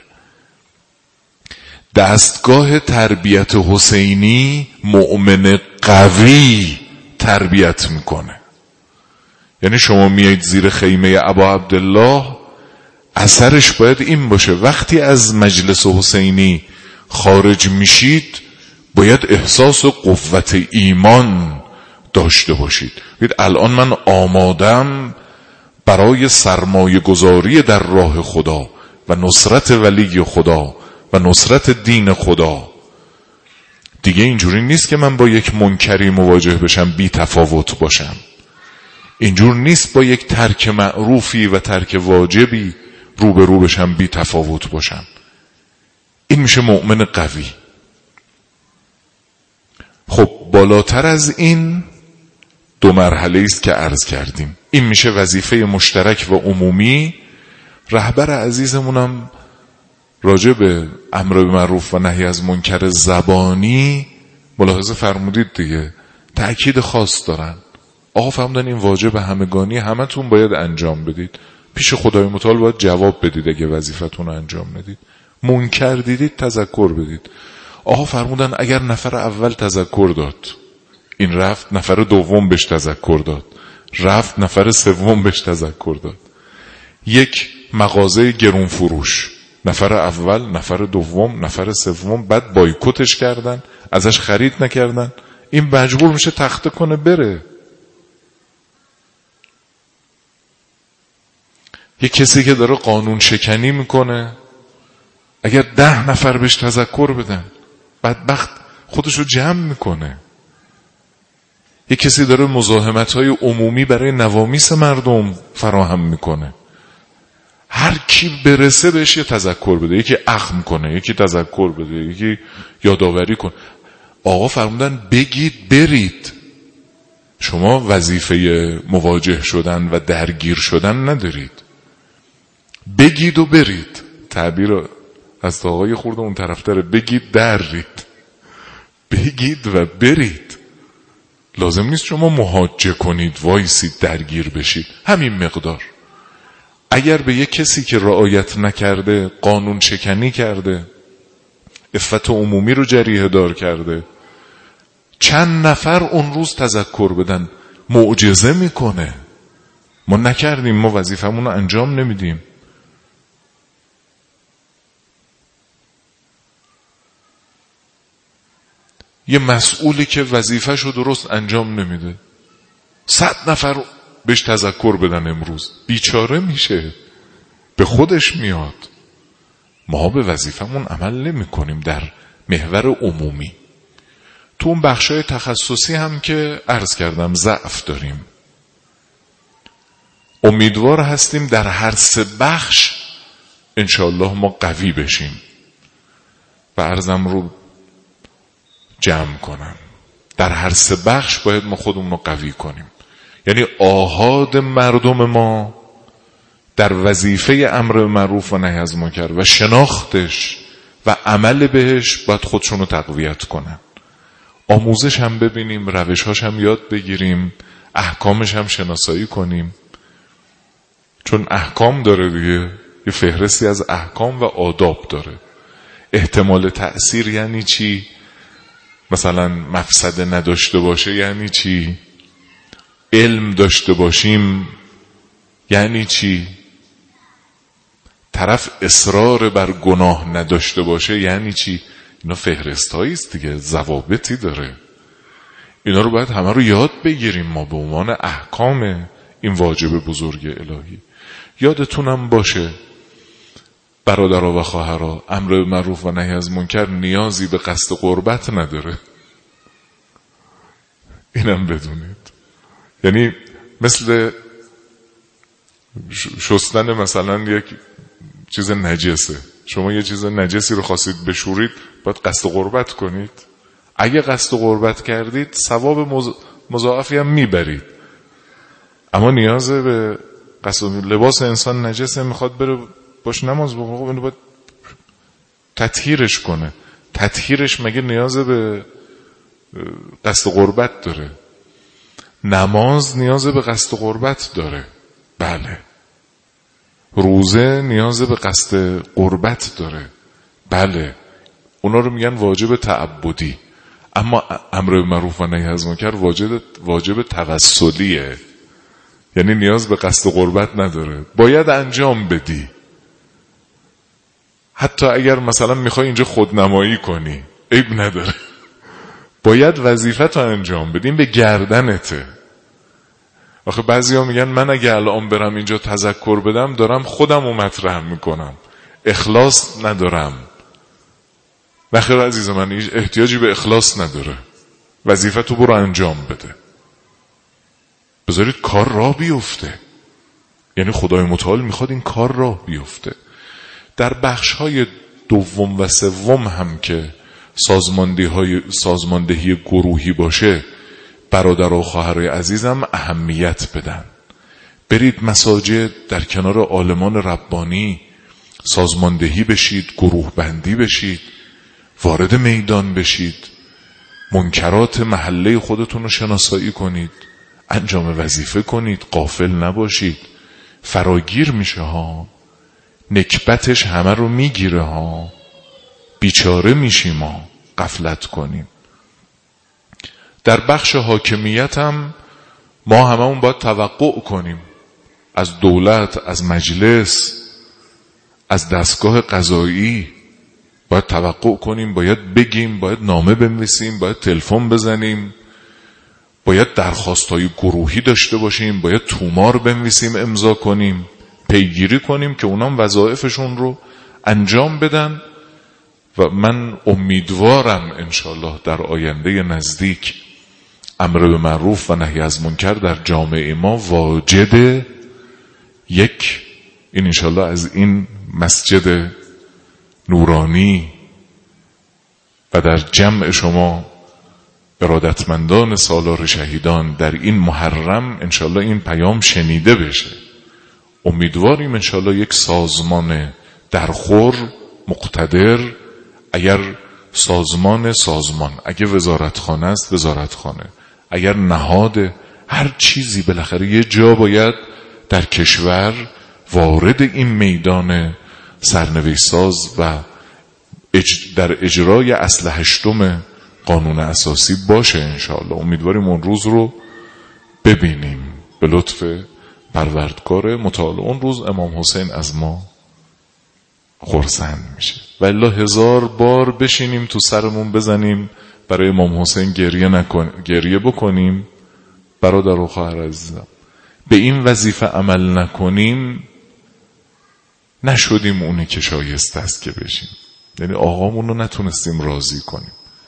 دستگاه تربیت حسینی مؤمن قوی تربیت میکنه. یعنی شما میایید زیر خیمه ابا عبدالله، اثرش باید این باشه وقتی از مجلس حسینی خارج میشید باید احساس و قوت ایمان داشته باشید. بید الان من آمادم برای سرمایه گذاری در راه خدا و نصرت ولی خدا و نصرت دین خدا. دیگه اینجوری نیست که من با یک منکری مواجه بشم بی تفاوت باشم. اینجور نیست با یک ترک معروفی و ترک واجبی روبرو بشم بی تفاوت باشم. این میشه مؤمن قوی. خب بالاتر از این دو مرحله است که عرض کردیم. این میشه وظیفه مشترک و عمومی. رهبر عزیزمونم راجع به امر بالمعروف و نهی از منکر زبانی ملاحظه فرمودید دیگه، تأکید خاص دارن. آقا فرمودن این واجب همگانی، همتون باید انجام بدید. پیش خدای متعال باید جواب بدید اگه وظیفتون انجام ندید. منکر دیدید تذکر بدید. آقا فرمودن اگر نفر اول تذکر داد، این رفت نفر دوم بهش تذکر داد، رفت نفر سوم بهش تذکر داد. یک مغازه گرون فروش، نفر اول، نفر دوم، نفر سوم بعد بایکوتش کردن، ازش خرید نکردن، این مجبور میشه تخته کنه بره. یک کسی که داره قانون شکنی میکنه، اگر ده نفر بهش تذکر بدن بدبخت خودشو جمع میکنه. یک کسی داره مزاحمت‌های عمومی برای نوامیس مردم فراهم میکنه، هر کی برسه بهش یه تذکر بده، یکی اخم کنه، یکی تذکر بده، یکی یادآوری کنه. آقا فرمودن بگید برید. شما وظیفه مواجه شدن و درگیر شدن ندارید، بگید و برید. تعبیر از آقای خورده اون طرفتره، بگید درید، بگید و برید. لازم نیست شما مهاجه کنید وایسید درگیر بشید. همین مقدار. اگر به یک کسی که رعایت نکرده، قانون شکنی کرده، عفت عمومی رو جریحه دار کرده، چند نفر اون روز تذکر بدن معجزه میکنه. ما نکردیم، ما وظیفمون رو انجام نمیدیم. یه مسئولی که وظیفه‌شو درست انجام نمیده، صد نفر بهش تذکر بدن امروز، بیچاره میشه، به خودش میاد. ما به وظیفمون عمل نمی کنیم در محور عمومی. تو اون بخشای تخصصی هم که عرض کردم ضعف داریم. امیدوار هستیم در هر سه بخش انشاءالله ما قوی بشیم. و عرضم رو جمع کنم، در هر سه بخش باید ما خودمون رو قوی کنیم. یعنی آحاد مردم ما در وظیفه امر معروف و نهی از منکر و شناختش و عمل بهش باید خودشون رو تقویت کنن. آموزش هم ببینیم، روشهاش هم یاد بگیریم، احکامش هم شناسایی کنیم. چون احکام داره دیگه، یه فهرستی از احکام و آداب داره. احتمال تأثیر یعنی چی؟ مثلا مفسده نداشته باشه یعنی چی؟ علم داشته باشیم یعنی چی؟ طرف اصرار بر گناه نداشته باشه یعنی چی؟ اینا فهرستایی است دیگه، ضوابطی داره. اینا رو باید همه رو یاد بگیریم ما به عنوان احکام این واجب بزرگ الهی. یادتونم باشه برادرها و خواهرها، امر معروف و نهی از منکر نیازی به قصد قربت نداره. اینم بدونید. یعنی مثل شستن مثلا یک چیز نجسه. شما یه چیز نجسی رو خواستید بشورید، باید قصد قربت کنید. اگه قصد قربت کردید ثواب مز... مضاعفی هم میبرید. اما نیاز به قصد لباس انسان نجسه، میخواد بره باش نماز بخونه، اینو باید تطهیرش کنه. تطهیرش مگه نیاز به قصد قربت داره؟ نماز نیاز به قصد قربت داره، بله. روزه نیاز به قصد قربت داره، بله. اونا رو میگن واجب تعبدی. اما امر معروف و نهی از منکر واجب واجب توسلیه، یعنی نیاز به قصد قربت نداره، باید انجام بدی. حتی اگر مثلا میخوای اینجا خودنمایی کنی عیب نداره، باید وظیفت رو انجام بدیم، به گردنته. آخه بعضیا میگن من اگه الان برم اینجا تذکر بدم دارم خودم رو مطرح میکنم، اخلاص ندارم. نخیر عزیز من، احتیاجی به اخلاص نداره. وظیفه تو برو انجام بده، بذارید کار راه بیفته. یعنی خدای متعال میخواد این کار راه بیفته. در بخش‌های دوم و سوم هم که سازماندهی سازماندهی گروهی باشه، برادر و خواهرای عزیزم اهمیت بدن. برید مساجد در کنار عالمان ربانی سازماندهی بشید، گروه بندی بشید، وارد میدان بشید، منکرات محله خودتون رو شناسایی کنید، انجام وظیفه کنید، غافل نباشید. فراگیر میشه ها، نکبتش همه رو میگیره ها، بیچاره میشیم ها غفلت کنیم. در بخش حاکمیت هم ما هممون باید توقع کنیم از دولت، از مجلس، از دستگاه قضایی. باید توقع کنیم، باید بگیم، باید نامه بنویسیم، باید تلفن بزنیم، باید درخواستای گروهی داشته باشیم، باید تومار بنویسیم، امضا کنیم، پیگیری کنیم که اونام وظایفشون رو انجام بدن. و من امیدوارم انشالله در آینده نزدیک امر به معروف و نهی از منکر در جامعه ما واجد یک، این انشالله از این مسجد نورانی و در جمع شما ارادتمندان سالار شهیدان در این محرم انشالله این پیام شنیده بشه. امیدواریم انشالله یک سازمان درخور مقتدر، اگر سازمان سازمان، اگر وزارتخانه است وزارتخانه، اگر نهاد، هر چیزی بالاخره یه جا باید در کشور وارد این میدان سرنوشت ساز و اج در اجرای اصل هشتم قانون اساسی باشه انشاءالله. امیدواریم اون روز رو ببینیم به لطف پروردگار متعال. اون روز امام حسین از ما خرسند میشه. والله هزار بار بشینیم تو سرمون بزنیم برای امام حسین گریه نکن... گریه بکنیم، برادر و خواهر عزیزم، به این وظیفه عمل نکنیم نشدیم اونی که شایسته است که بشیم. یعنی آقامون رو نتونستیم راضی کنیم.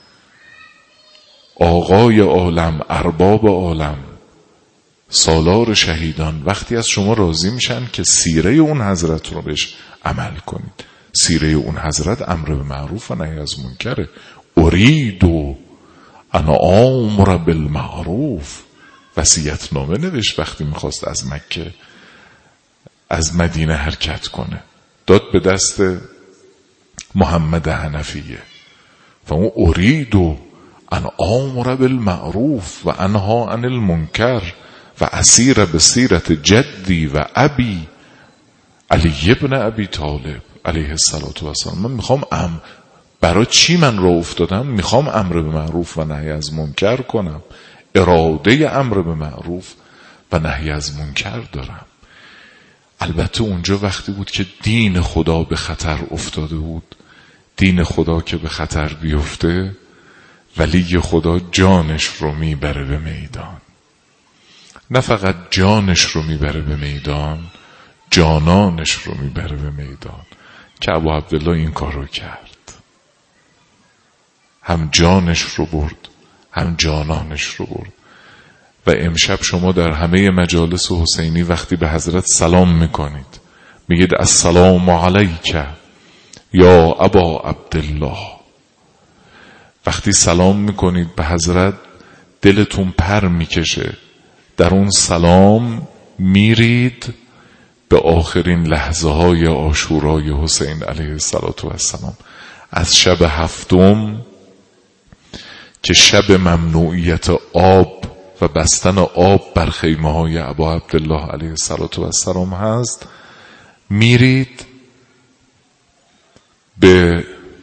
آقای عالم، ارباب عالم، سالار شهیدان وقتی از شما راضی میشن که سیره اون حضرت رو بهش عمل کنید. سیره اون حضرت امر به معروف و نهی از منکره. اریدو انا آمر بالمعروف. وصیت نامه نوشت وقتی میخواست از مکه از مدینه حرکت کنه، داد به دست محمد حنفیه. و اون اریدو ان آمر بالمعروف و انها عن المنکر و اسیر بسیرت جدی و ابی علی ابن ابی طالب علیه السلام. من میخوام ام برای چی من را افتادم؟ میخوام امر به معروف و نهی از منکر کنم. اراده امر به معروف و نهی از منکر دارم. البته اونجا وقتی بود که دین خدا به خطر افتاده بود. دین خدا که به خطر بیفته ولی خدا جانش رو میبره به میدان. نه فقط جانش رو میبره به میدان، جانانش رو میبره به میدان که ابو عبدالله این کار رو کرد. هم جانش رو برد هم جانانش رو برد. و امشب شما در همه مجالس حسینی وقتی به حضرت سلام میکنید میگید السلام علیک یا ابا عبدالله. وقتی سلام میکنید به حضرت دلتون پر میکشه. در اون سلام میرید به آخرین لحظه های عاشورای حسین علیه السلام. از شب هفتم که شب ممنوعیت آب و بستن آب بر خیمه های ابا عبدالله علیه السلام هست، میرید به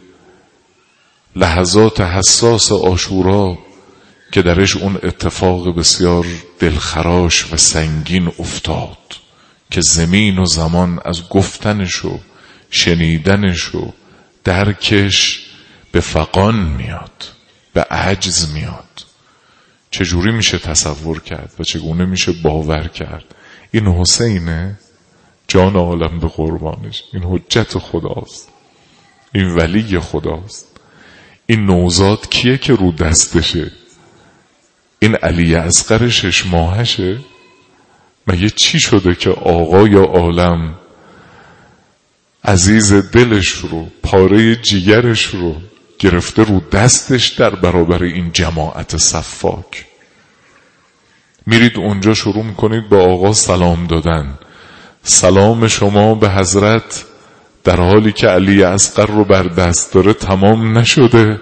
لحظات حساس عاشورا که درش اون اتفاق بسیار دلخراش و سنگین افتاد که زمین و زمان از گفتنش و شنیدنش و درکش به فقان میاد، به عجز میاد. چجوری میشه تصور کرد و چگونه میشه باور کرد؟ این حسینه، جان عالم به قربانش، این حجت خداست، این ولی خداست. این نوزاد کیه که رو دستشه؟ این علی اصغر شش ماهشه؟ مگه چی شده که آقای عالم عزیز دلش رو، پاره جیگرش رو گرفته رو دستش در برابر این جماعت صفاک؟ میرید اونجا شروع میکنید به آقا سلام دادن. سلام شما به حضرت در حالی که علی اصغر رو بر دست داره تمام نشده.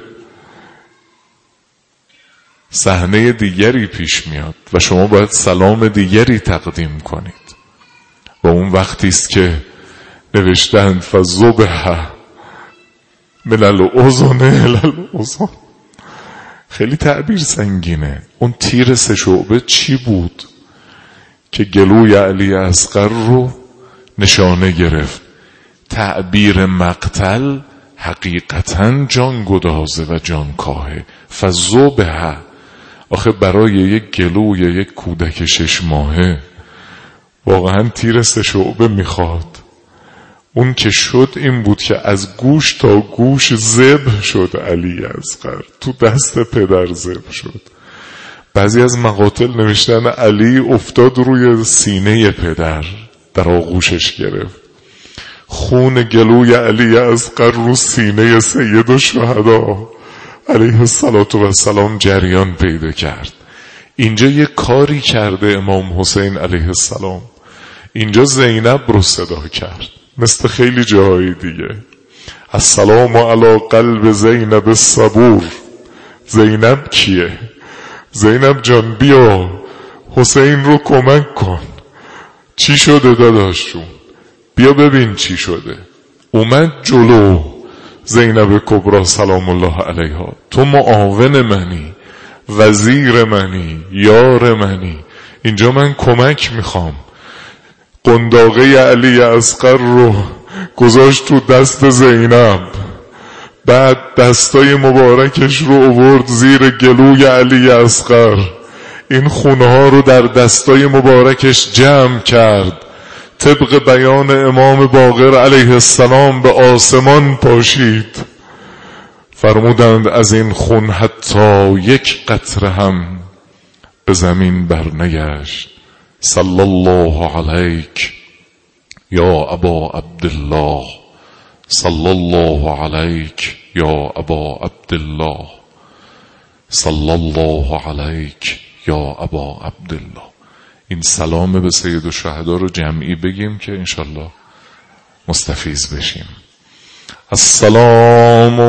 صحنه دیگری پیش میاد و شما باید سلام دیگری تقدیم کنید و اون وقتی است که نوشتن فذبح من الاذن الی الاذن. خیلی تعبیر سنگینه. اون تیر سه شعبه چی بود که گلوی علی اصغر رو نشانه گرفت؟ تعبیر مقتل حقیقتاً جان گدازه و جان کاهه. فذبح، آخه برای یک گلوی یک کودک شش ماهه واقعاً تیر سه شعبه میخواد. اون که شد این بود که از گوش تا گوش ذبح شد. علی اصغر تو دست پدر ذبح شد. بعضی از مقاتل نوشتن علی افتاد روی سینه پدر، در آغوشش گرفت. خون گلوی علی اصغر رو سینه سید الشهدا علیه السلام جریان پیدا کرد. اینجا یه کاری کرده امام حسین علیه السلام. اینجا زینب رو صدا کرد، مثل خیلی جاهای دیگه. السلام علی قلب زینب الصبور. زینب کیه؟ زینب جان بیا حسین رو کمک کن. چی شده داداشون؟ بیا ببین چی شده. اومد جلو زینب کبرا سلام الله علیها. تو معاون منی، وزیر منی، یار منی، اینجا من کمک میخوام. قنداقه علی اصغر رو گذاشت تو دست زینب، بعد دستای مبارکش رو آورد زیر گلوی علی اصغر. این خونه ها رو در دستای مبارکش جمع کرد. طبق بیان امام باقر علیه السلام به آسمان پاشید. فرمودند از این خون حتی یک قطره هم به زمین برنگشت. صلی الله علیک یا ابا عبدالله، صلی الله علیک یا ابا عبدالله، صلی الله علیک یا ابا عبدالله. این سلام به سید الشهدا رو جمعی بگیم که انشالله مستفیض بشیم. السلام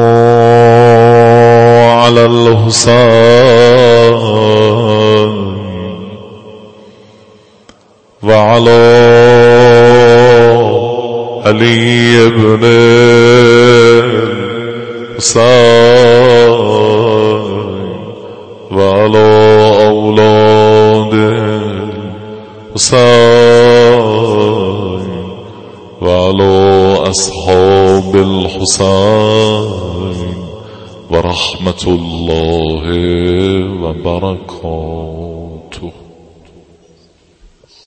علی الحسین و علی علی ابن حسین و علی اولاد حسین و علی اصحاب الحسین و رحمت الله و برکاته.